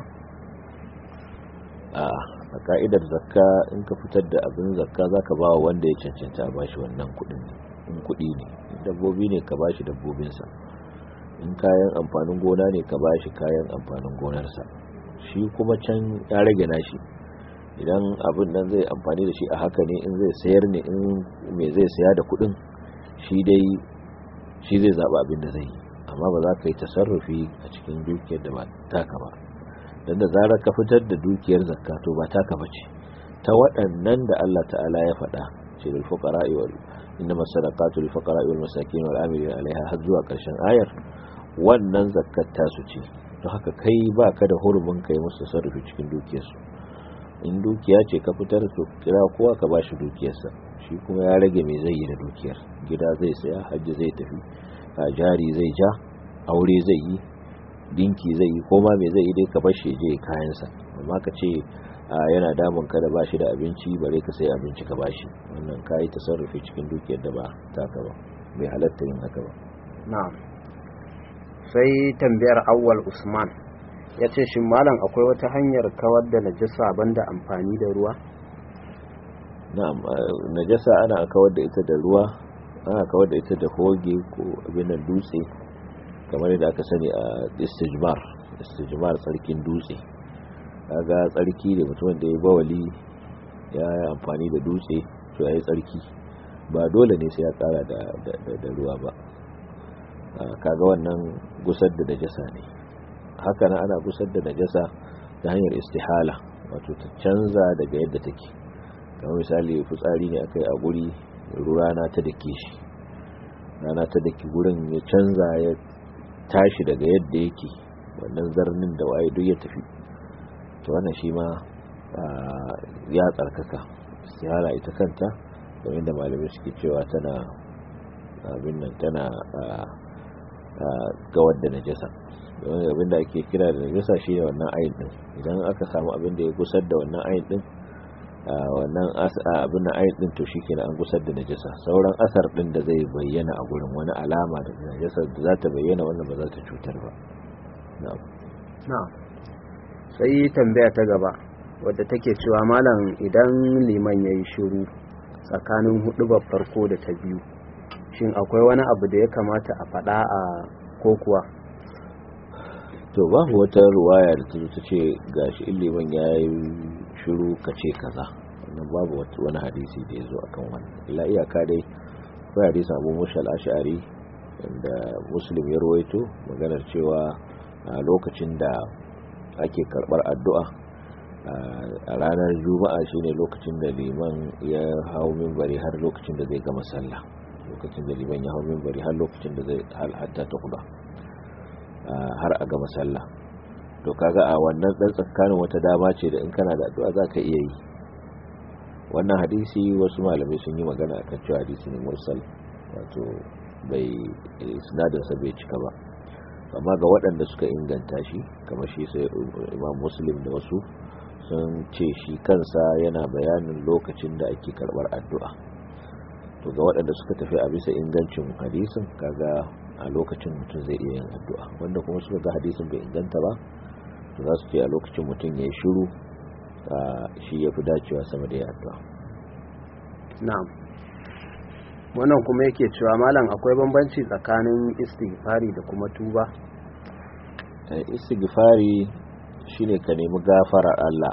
a a ka'idar zakka in ka fitar da abin zakka zaka ba wanda ya cancanta a bashi wannan kudin in kudi ne dabbobi ne ka bashi dabbobinsa in kayan amfanin gona ne ka bashi kayan amfanin gonarsa shi kuma can ya rage nashi idan abin nan zai amfani da shi a haka ne in zai sayar ne in me zai saya da kudin shi dai shi zai zaba abin da zai yi amma ba za ka yi tasarrufi a cikin dukiyar da ba taka ba dan da zarar ka fitar da dukiyar zakka to ba taka bace ta waɗannan da Allah ta'ala ya faɗa ce lil fuqara'i wal innama sadaqatu lil fuqara'i wal masakin wal amilina 'alayha har zuwa ƙarshen ayar wannan zakkar ta su ce to haka kai baka da hurumin kai musu tasarrufi cikin dukiyarsu in dukiya ce ka fitar to kira kowa ka bashi dukiyarsa shi kuma ya rage me zai yi da dukiyar gida zai saya hajji zai tafi a jari zai ja aure zai yi dinki zai yi koma me zai yi dai ka bashi je kayansa amma ka ce yana damun ka da bashi da abinci bare ka sai abinci ka bashi wannan kai tasarrufi cikin dukiyar da ba taka ba bai halatta yin haka ba na'am sai tambayar Awwal Usman ya ce shi malam akwai wata hanyar kawar da najasa banda amfani da ruwa na'am najasa ana kawar da ita da ruwa ana kawar da ita da hoge ko abin dutse kamar yadda aka sani a istijmar istijmar tsarkin dutse kaga tsarki da mutum da ya bawali ya yi amfani da dutse to ya yi tsarki ba dole ne sai ya kara da da ruwa ba kaga wannan gusar da najasa ne haka nan ana gusar da najasa ta hanyar istihala wato ta canza daga yadda take kamar misali fitsari ne akai a guri rana ta dake shi rana ta daki gurin ya canza ya tashi daga yadda yake, wannan zarnin da waye duk ya tafi, to wannan shi ma ya tsarkaka. istihara ita kanta domin da malamai suke cewa tana abin nan tana gawar da najasa, domin abin da ake kira da najasa shi ne wannan ayin din. Idan aka samu abin da ya gusar da wannan ayin din, wannan abin da ayin din, to shi ke an gusar da najasa. Sauran asar din da zai bayyana a gurin, wani alama da najasa da za ta bayyana, wannan ba za ta cutar ba. na'am. Sai tambaya ta gaba wadda take cewa malam, idan liman yayi shiru tsakanin hudubar farko da ta biyu, shin akwai wani abu da ya kamata a faɗa a ko kuwa? To babu wata ruwaya da ta ce gashi in liman yayi shiru kace kaza, wannan babu wani hadisi da ya zo akan wannan. illa iyaka dai akwai hadisi Abu Musa al-Ash'ari da Muslim ya rawaito maganar cewa a lokacin da ake karbar addu'a a ranar Juma'a shine lokacin da liman ya hawo minbari har lokacin da zai gama sallah, lokacin da liman ya hawo minbari har lokacin da zai hal hatta ta kuda har a gama sallah. To kaga a wannan dan tsakanin wata dama ce da in kana da addu'a zaka iya yi. Wannan hadisi wasu malamai sun yi magana akan cewa hadisi ne mursal, wato bai isnadin sa bai cika ba, amma ga waɗanda suka inganta shi kamar shi sai Imam Muslim da wasu sun ce shi kansa yana bayanin lokacin da ake karbar addu'a. To ga waɗanda suka tafi a bisa ingancin hadisin, kaga a lokacin mutum zai iya yin addu'a. Wanda kuma suka ga hadisin bai inganta ba, to za su ce a lokacin mutum ya yi shiru shi ya fi dacewa sama da ya addu'a. na'am. Wannan kuma yake cewa malam, akwai bambanci tsakanin istighfari da kuma tuba? Istighfari shine ka nemi gafarar Allah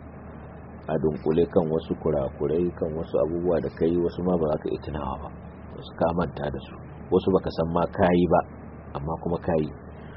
a dunkule kan wasu kurakurai, kan wasu abubuwa da kai, wasu ma ba za ka yi tunawa ba, wasu ka manta da su, wasu baka san ma kayi ba amma kuma kayi.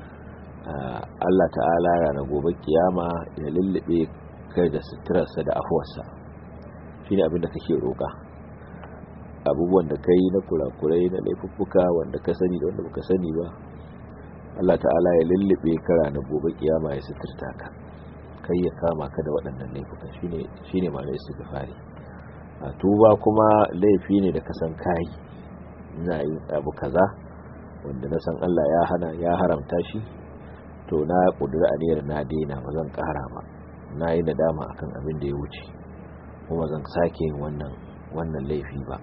Allah ta'ala ranar gobe kiyama ya lullube kai da suturarsa da afuwarsa, shine abin da kake roƙa. Abubuwan da kai na kurakurai na laifuffuka wanda ka sani da wanda baka sani ba, Allah ta'ala ya lullube ka ranar gobe kiyama ya suturta ka, kai ya kama ka da waɗannan laifuka. shine shine ma'anar istighfari. A tuba kuma laifi ne da ka san kai, ina yin abu kaza wanda na san Allah ya hana ya haramta shi, to na kudura aniyar na daina, ba zan ƙara ba, na yi nadama akan abin da ya wuce, kuma zan sake yin wannan wannan laifi ba.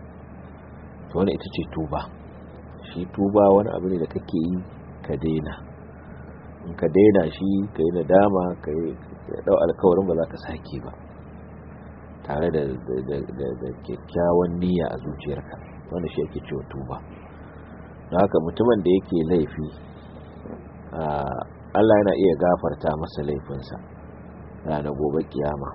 To wannan ita ce tuba. Shi tuba wani abu ne da kake yi ka daina, in ka daina shi ka yi nadama, ka yi dau alkawarin ba za ka sake ba, tare da da kyakkyawan niyya a zuciyarka. Wannan shi yake cewa tuba. don haka mutumin da yake laifi Allah yana iya gafarta masa laifinsa ranar gobe kiyama,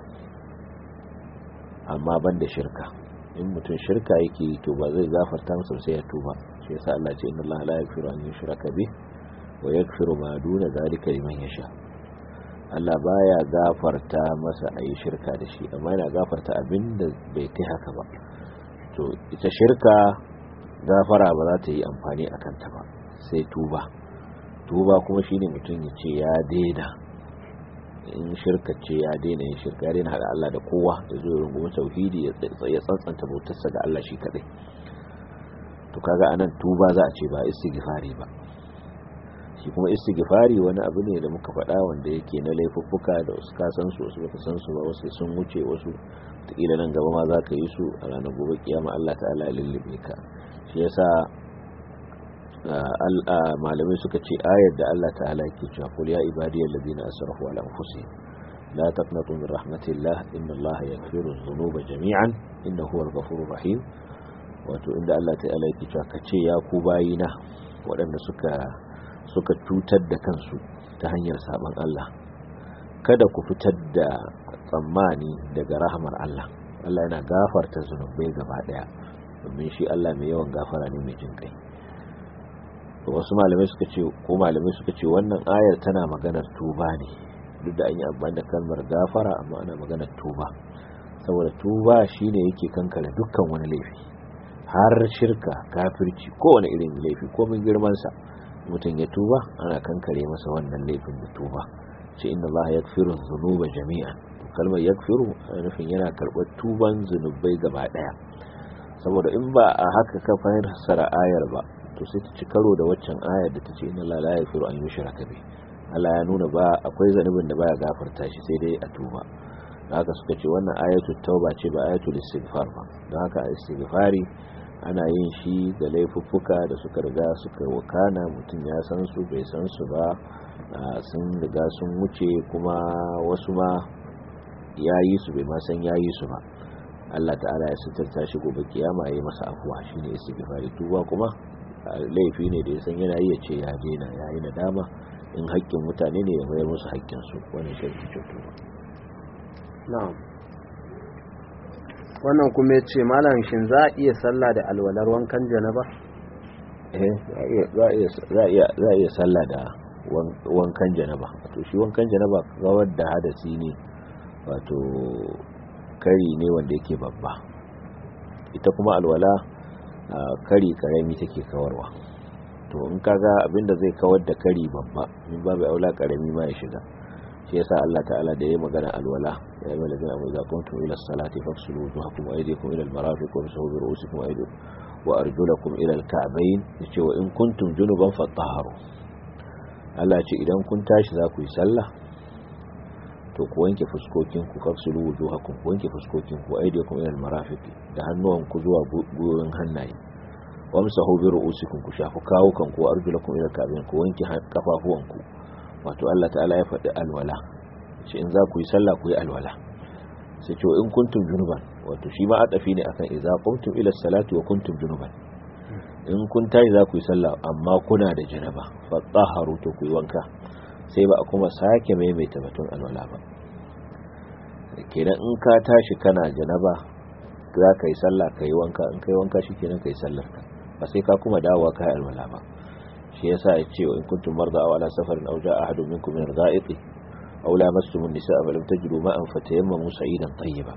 amma banda shirka. in mutum shirka yake to ba zai gafarta masa sai ya tuba. shi yasa Allah ce inna Allah la yaghfiru an yushraka bih wa yaghfiru ma duna zalika liman yasha. Allah baya gafarta masa ayi shirka da shi, amma yana gafarta abinda bai kai haka ba. to ita shirka gafara ba za ta yi amfani akan ta ba, sai tuba. tuba kuma shine mutum ya ce ya daina, in shirka ce ya daina yin shirka, ya daina hada Allah da kowa, ya zo ya rungumi tauhidi, ya tsantsanta bautarsa ga Allah shi kadai. to kaga anan tuba za a ce ba istighfari ba. shi kuma istighfari wani abu ne da muka faɗa wanda yake na laifuffuka da wasu ka san su wasu baka san su ba, wasu sun wuce, wasu takila nan gaba ma za ka yi su a ranar gobe kiyama Allah ta'ala ya lullube ka. shi yasa malamai suka ce ayar da Allah ta'ala yake cewa qul ya ibadiyal ladina asrafu ala anfusihim la taqnatu min rahmatillah inna Allaha yaghfiru dhunuba jami'an innahu huwal ghafurur rahim. wato inda Allah ta'ala yake cewa kace ya ku bayina waɗanda suka suka tutar da kansu ta hanyar saban Allah, kada ku fitar da tsammani daga rahamar Allah. Allah yana gafarta zunubai gaba daya, domin shi Allah mai yawan gafara ne, mai jin kai. wasu malamai suka ce ko malamai suka ce wannan ayar tana maganar tuba ne, duk da an yi amfani da kalmar gafara, amma ana maganar tuba, saboda tuba shine yake kankare dukkan wani laifi, har shirka, kafirci, kowane irin laifi komin girmansa mutum ya tuba ana kankare masa wannan laifin da tuba. ce inna Allah yaghfiru dhunuba jami'an, kalmar yaghfiru nufin yana karɓar tuban zunubai gaba daya, saboda in ba a haka ka fassara ayar ba to sai ta ci karo da waccan ayar da ta ce inna Allah la yaghfiru an yushraka bi. Allah ya nuna ba akwai zanubin da baya gafarta shi sai dai a tuba. don haka suka ce wannan ayatul tauba ce ba ayatul istighfar ba. don haka istighfari ana yin shi ga laifuffuka da suka riga suka wakana, mutum ya san su bai san su ba, sun riga sun wuce, kuma wasu ma ya yi su bai ma san ya yi su ba. Allah ta'ala ya sitarta shi gobe kiyama ya yi masa afuwa, shine istighfari. tuba kuma laifi ne da ya san yana yi ya ce ya daina, ya yi nadama, in haƙƙin mutane ne ya mayar musu haƙƙinsu, wannan shi ake cewa tuba. na'am. wannan kuma ya ce malam shin za a iya sallah da alwalar wankan janaba? eh za a iya za a iya sallah da wankan janaba. to shi wankan janaba kawar da hadasi ne, wato kari ne wanda yake babba. ita kuma alwala kari karami take kawarwa. to in kaga abinda zai kawar da kari babba, in babu aula karami ma ya shiga. shi yasa Allah ta'ala da yayi magana alwala, ya yi malaka amma idza kuntum ila as-salati faghsilu wujuhakum wa aydiyakum ila al-marafiq wamsahu bi ru'usikum wa aydiyakum wa arjulakum ila al-ka'bayn, yace wa in kuntum junuban fatahharu. Allah ce idan kun tashi za ku yi sallah to ku wanke fuskokin ku, faghsilu wujuhakum, ku wanke fuskokin ku, aydiyakum ila al-marafiq, da hannuwan ku zuwa gurin hannaye, wamsahu bi ru'usikum, ku shafu kawukan ku, arjulakum ila al-ka'bayn, ku wanke kafafuwan ku. wato Allah ta'ala ya faɗi alwala, ce in za ku yi sallah ku yi alwala. sai ce in kuntum junuban, wato shi ma adafi ne akan idza qumtum ila salati wa kuntum junuban. in kun tayi za ku yi sallah amma kuna da janaba, fatahharu, to ku yi wanka. sai ba a kuma sake maimaita batun alwala ba. kenan in ka tashi kana janaba za ka yi sallah ka yi wanka, in kai wanka shikenan ka yi sallar ka, ba sai ka kuma dawowa ka yi alwala ba. shi yasa ya ce in kuntum marda aw ala safarin aw jaa ahadun minkum min al-gha'iti aw lamastum an-nisaa fa lam tajidu ma'an fatayammamu sa'idan tayyiba.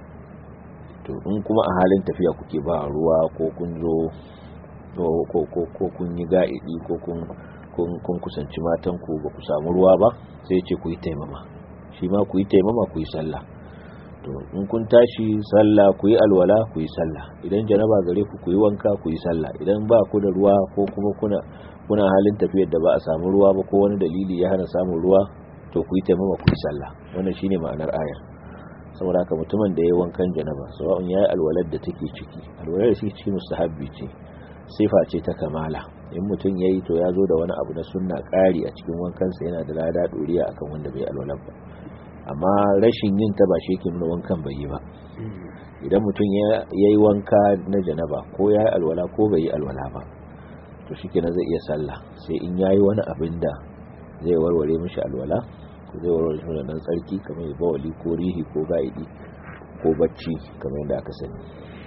to in kuma a halin tafiya kuke ba ruwa, ko kun zo ko ko ko kun yi ga'idi, ko kun kun kun kusanci matan ku ba ku samu ruwa ba, sai ce ku yi taimama. shi ma ku yi taimama ku yi sallah. to in kun tashi sallah ku yi alwala ku yi sallah. idan janaba gare ku ku yi wanka ku yi sallah. idan ba ku da ruwa ko kuma kuna kuna halin tafiyar da ba a samu ruwa ba, ko wani dalili ya hana samun ruwa, to ku yi taimama ku yi sallah. wannan shine ma'anar ayar. saboda haka mutumin da yayi wankan janaba, sawa'un yayi alwalar da take ciki, alwalar da take ciki mustahabbi ce, sifa ce ta kamala. in mutum yayi to ya zo da wani abu na sunna ƙari a cikin wankansa, yana da lada doriya akan wanda bai alwalar ba. amma rashin yin ta ba shi yake nuna wankan bai yi ba. idan mutum ya yi wanka na janaba, ko ya yi alwala ko bai yi alwala ba, to shi kenan zai iya sallah. sai in ya yi wani abin da zai warware mishi alwala, ko zai warware mishi nan tsarki, kamar bawali ko rihi ko ga'idi ko bacci, kamar yadda aka sani.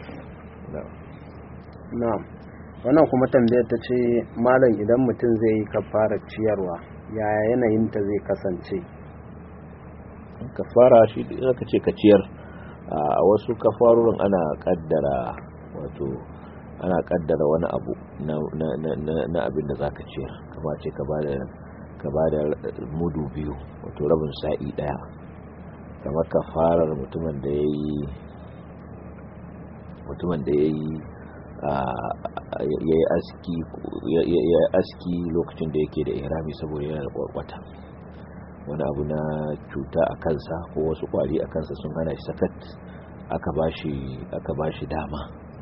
na'am. wannan kuma tambayar ta ce malam idan mutum zai yi kafarar ciyarwa, yaya yanayin ta zai kasance? kafara shi aka ce ka ciyar, a wasu kafarorin ana kaddara, wato ana kaddara wani abu na na na na abin da zaka ciyar. kamar ce ka bada ka bada mudu biyu, wato rabin sa'i daya. kamar kafarar mutumin da yayi mutumin da yayi yayi aski yayi aski lokacin da yake da ihrami saboda yana da kwarkwata, wani abu na cuta a kansa ko wasu kwari a kansa sun hana shi sakat, aka bashi aka bashi dama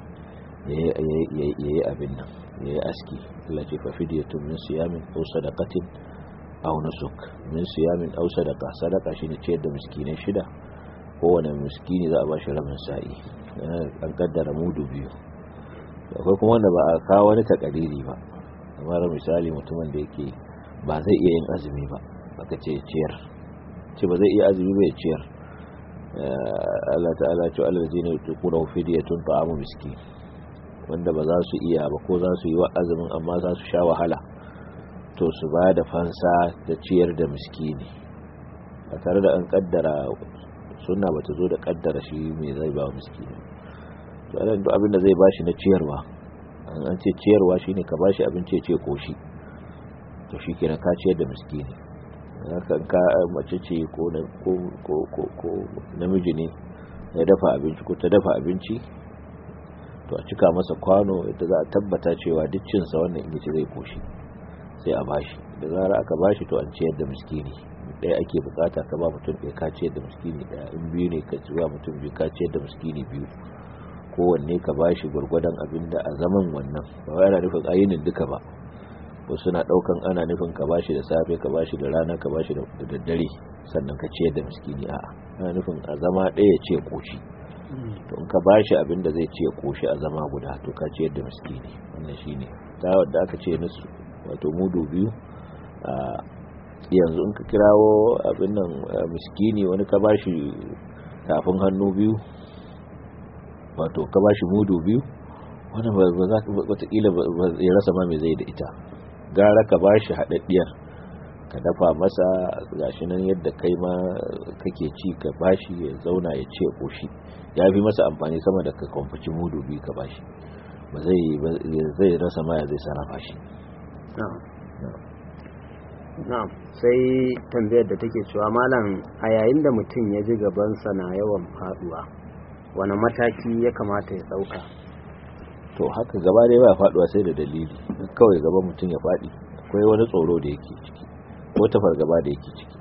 yayi abin nan, yayi aski. Allah ce fa fidyatun min siyamin aw sadaqatin aw nusuk. min siyamin aw sadaqa, sadaqa shine ciyar da miskinai shida, kowane miskini za a bashi rabin sa'i, an kaddara mudu biyu. akwai kuma wanda ba a kawo wani takariri ba, kamar misali mutumin da yake ba zai iya yin azumi ba, aka ce ciyar, ce ba zai iya azumi ba ya ciyar. Allah ta'ala ce alladhina yutiquna fidyatun ta'amu miskin, wanda ba za su iya ba ko za su yi wa azumin amma za su sha wahala, to su ba da fansa da ciyar da miskini, ba tare da an kaddara, sunna bata zo da kaddara shi mai zai ba miskini. to anan duk abin da zai bashi na ciyarwa, an ce ciyarwa shine ka bashi abinci ya ce koshi, to shikenan ka ciyar da miskini. haka ka mace ce ko ko ko ko namiji ne ya dafa abinci ko ta dafa abinci, to a cika masa kwano yadda za a tabbata cewa duk cinsa wannan in yace zai koshi, sai a bashi. da zara aka bashi to an ciyar da miskini ɗaya ake bukata, ka ba mutum ɗaya ka ciyar da miskini ɗaya, in biyu ne ka ba mutum biyu ka ciyar da miskini biyu, kowanne ka bashi gwargwadon abin da a zaman wannan, ba wai ana nufin ayinin duka ba. wasu na ɗaukan ana nufin ka bashi da safe, ka bashi da rana, ka bashi da daddare, sannan ka ciyar da miskini. a'a ana nufin a zama ɗaya ya ce koshi, to in ka bashi abin da zai ce koshi a zama guda, to ka ciyar da miskini. wannan shine ta wadda aka ce nasu wato mudu biyu. a yanzu in ka kirawo abin nan miskini, wani ka bashi tafin hannu biyu, wato ka bashi mudu biyu, wani ba za ka wataƙila ya rasa ma mai zai da ita. gara ka bashi haɗaɗɗiyar, ka dafa masa gashi nan yadda kai ma kake ci, ka bashi ya zauna ya ce koshi, ya fi masa amfani sama da ka kwamfaci mudu biyu ka bashi, ba zai rasa ma ya zai sarrafa shi. na'am. sai tambayar da take cewa malam, a yayin da mutum ya ji gabansa na yawan faduwa, wani mataki ya kamata ya dauka? to haka gaba dai ba faduwa sai da dalili, kawai gaban mutum ya fadi akwai wani tsoro da yake ciki ko ta fargaba da yake ciki.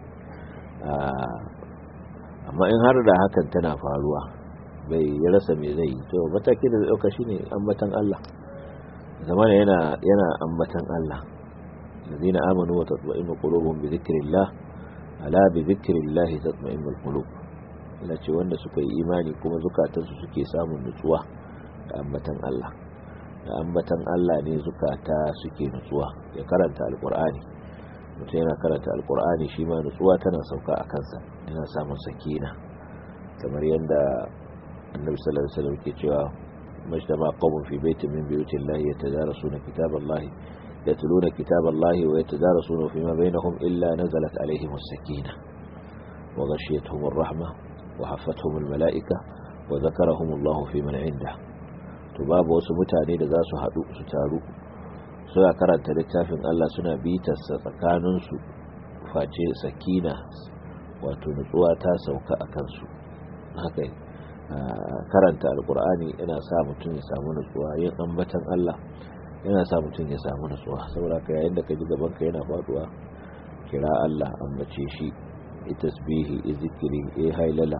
amma in har da hakan tana faruwa bai ya rasa me zai yi, to mataki da zai dauka shine ambatan Allah. zamana yana yana ambatan Allah. الذين آمنوا وتطمئن قلوبهم بذكر الله ألا بذكر الله تطمئن القلوب. ina ce wanda suka yi imani kuma zukatansu suke samun nutsuwa da ambatan Allah. da ambatan Allah ne zukata suke nutsuwa. ya karanta alqur'ani, mutum yana karanta alqur'ani shi ma nutsuwa tana sauka a kansa, yana samun sakina, kamar yadda annabi sallallahu alaihi wasallam ke cewa majtama qawmun fi baitin min buyutillahi yatadarasuna kitaballahi يتلون كتاب الله ويتدارسون فيما بينهم إلا نزلت عليهم السكينة وغشيتهم الرحمة وحفتهم الملائكة وذكرهم الله في من عنده. تباب وسمتاني لذا سهدو ستارو سوى كرنت لتافن الله سنة بيتا ستكاننسو فاجي سكينة وتنطوى تاسوكا أكنسو. هكذا karanta alkur'ani yana sa mutum ya samu nutsuwa, yin ambatan Allah yana sa mutum ya samu nutsuwa. saboda ka yayin da ka ji gaban ka yana faduwa, kira Allah, ambace shi, tasbihi, zikiri, eh hailala,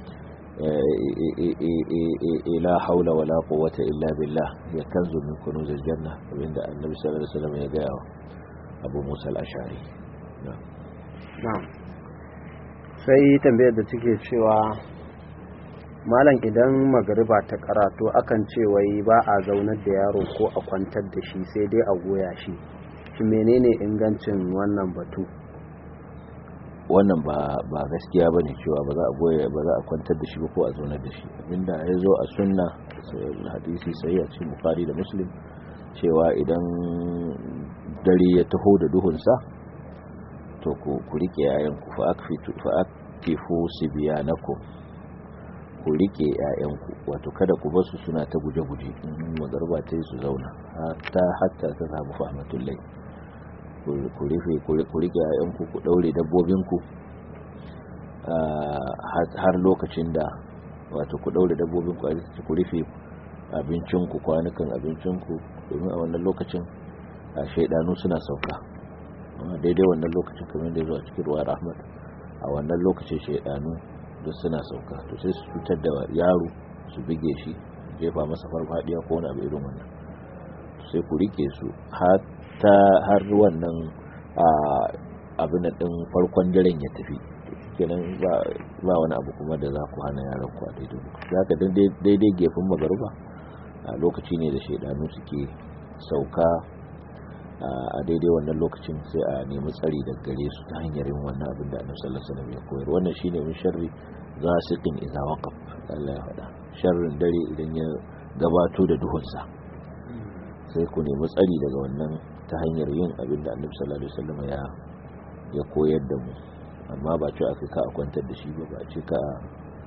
eh la haula wala quwwata illa billah, ya kanzu min kunuzil janna, abinda annabi sallallahu alaihi wasallam ya gaya wa Abu Musa al-Ash'ari. na'am. sai tambayar da take cewa malam, idan magariba ta karatu akan ce wai ba a zaunar da yaro ko a kwantar da shi, sai dai a goya shi. shi menene ingancin wannan batu? wannan ba ba gaskiya bane cewa ba za a goya ba za a kwantar da shi ba ko a zaunar da shi. abinda ya zo a sunna hadisi sai a cikin Bukhari da Muslim cewa idan dare ya taho da duhunsa, to ku ku rike yayanku fa akfitu fa akifu sibyanakum, ku rike ƴaƴanku, wato kada ku basu suna ta guje-guje in magarba ta yi su zauna hatta hatta ta samu fahmatul lai. ku rufe ku rike ƴaƴanku, ku daure dabbobinku har lokacin da, wato ku daure dabbobinku a ku rufe abincinku, kwanukan abincinku, domin a wannan lokacin shaidanu suna sauka. daidai wannan lokacin kamar da zuwa cikin ruwa rahmat, a wannan lokacin shaidanu duk suna sauka, to sai su cutar da yaro, su bige shi, jefa masa farfadiya ko wani abu irin wannan. sai ku rike su hatta har wannan abin din farkon daren ya tafi, kenan ba wani abu kuma da za ku hana yaron ku a daidai lokaci. Zaka daidai gefen magaruba a lokaci ne da shaidanu suke sauka, a daidai wannan lokacin sai a nemi tsari daga gare su ta hanyar yin wannan abin da Annabi sallallahu alaihi wasallam ya koyar. wannan shine min sharri ghasiqin idza waqab, Allah ya faɗa, sharrin dare idan ya gabato da duhunsa. sai ku nemi tsari daga wannan ta hanyar yin abin da Annabi sallallahu alaihi wasallam ya ya koyar da mu, amma ba ce aka ka kwantar da shi ba, ba ce ka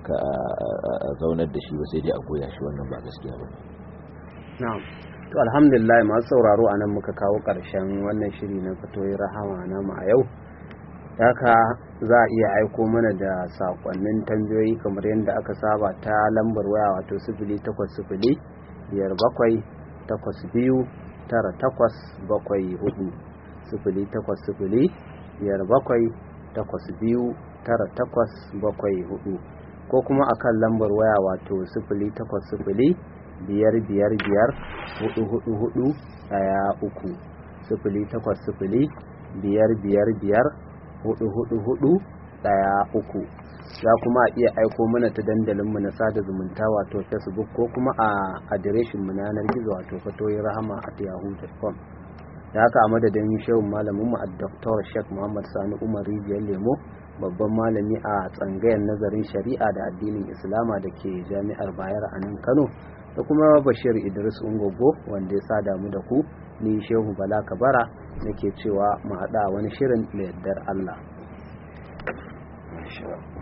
haka a zaunar da shi ba sai dai a goya shi, wannan ba gaskiya ba. na'am to alhamdulillah masu sauraro anan muka kawo karshen wannan shiri na fatoyi rahama na mu a yau. haka za a iya aiko mana da sakonnin tambayoyi kamar yadda aka saba ta lambar waya wato sifili takwas sifili biyar bakwai takwas biyu tara takwas bakwai hudu sifili takwas sifili biyar bakwai takwas biyu tara takwas bakwai hudu ko kuma akan lambar waya wato sifili takwas sifili biyar biyar biyar hudu hudu hudu daya uku sifili takwas sifili biyar biyar biyar hudu hudu hudu daya uku. za kuma a iya aiko mana ta dandalin mu na sada zumunta wato Facebook ko kuma a adireshin mu na yanar gizo wato fatoyi rahama at yahoo dot com. da haka a madadin shehun malamin mu Doctor Sheikh Muhammad Sani Umar Rijiyar Lemo, babban malami a tsangayar nazarin shari'a da addinin Islama da ke Jami'ar Bayero a nan Kano, da kuma Bashir Idris Ungogo wanda ya sada mu da ku, ni Shehu Bala Kabara nake cewa mu haɗa wani shirin da yardar Allah.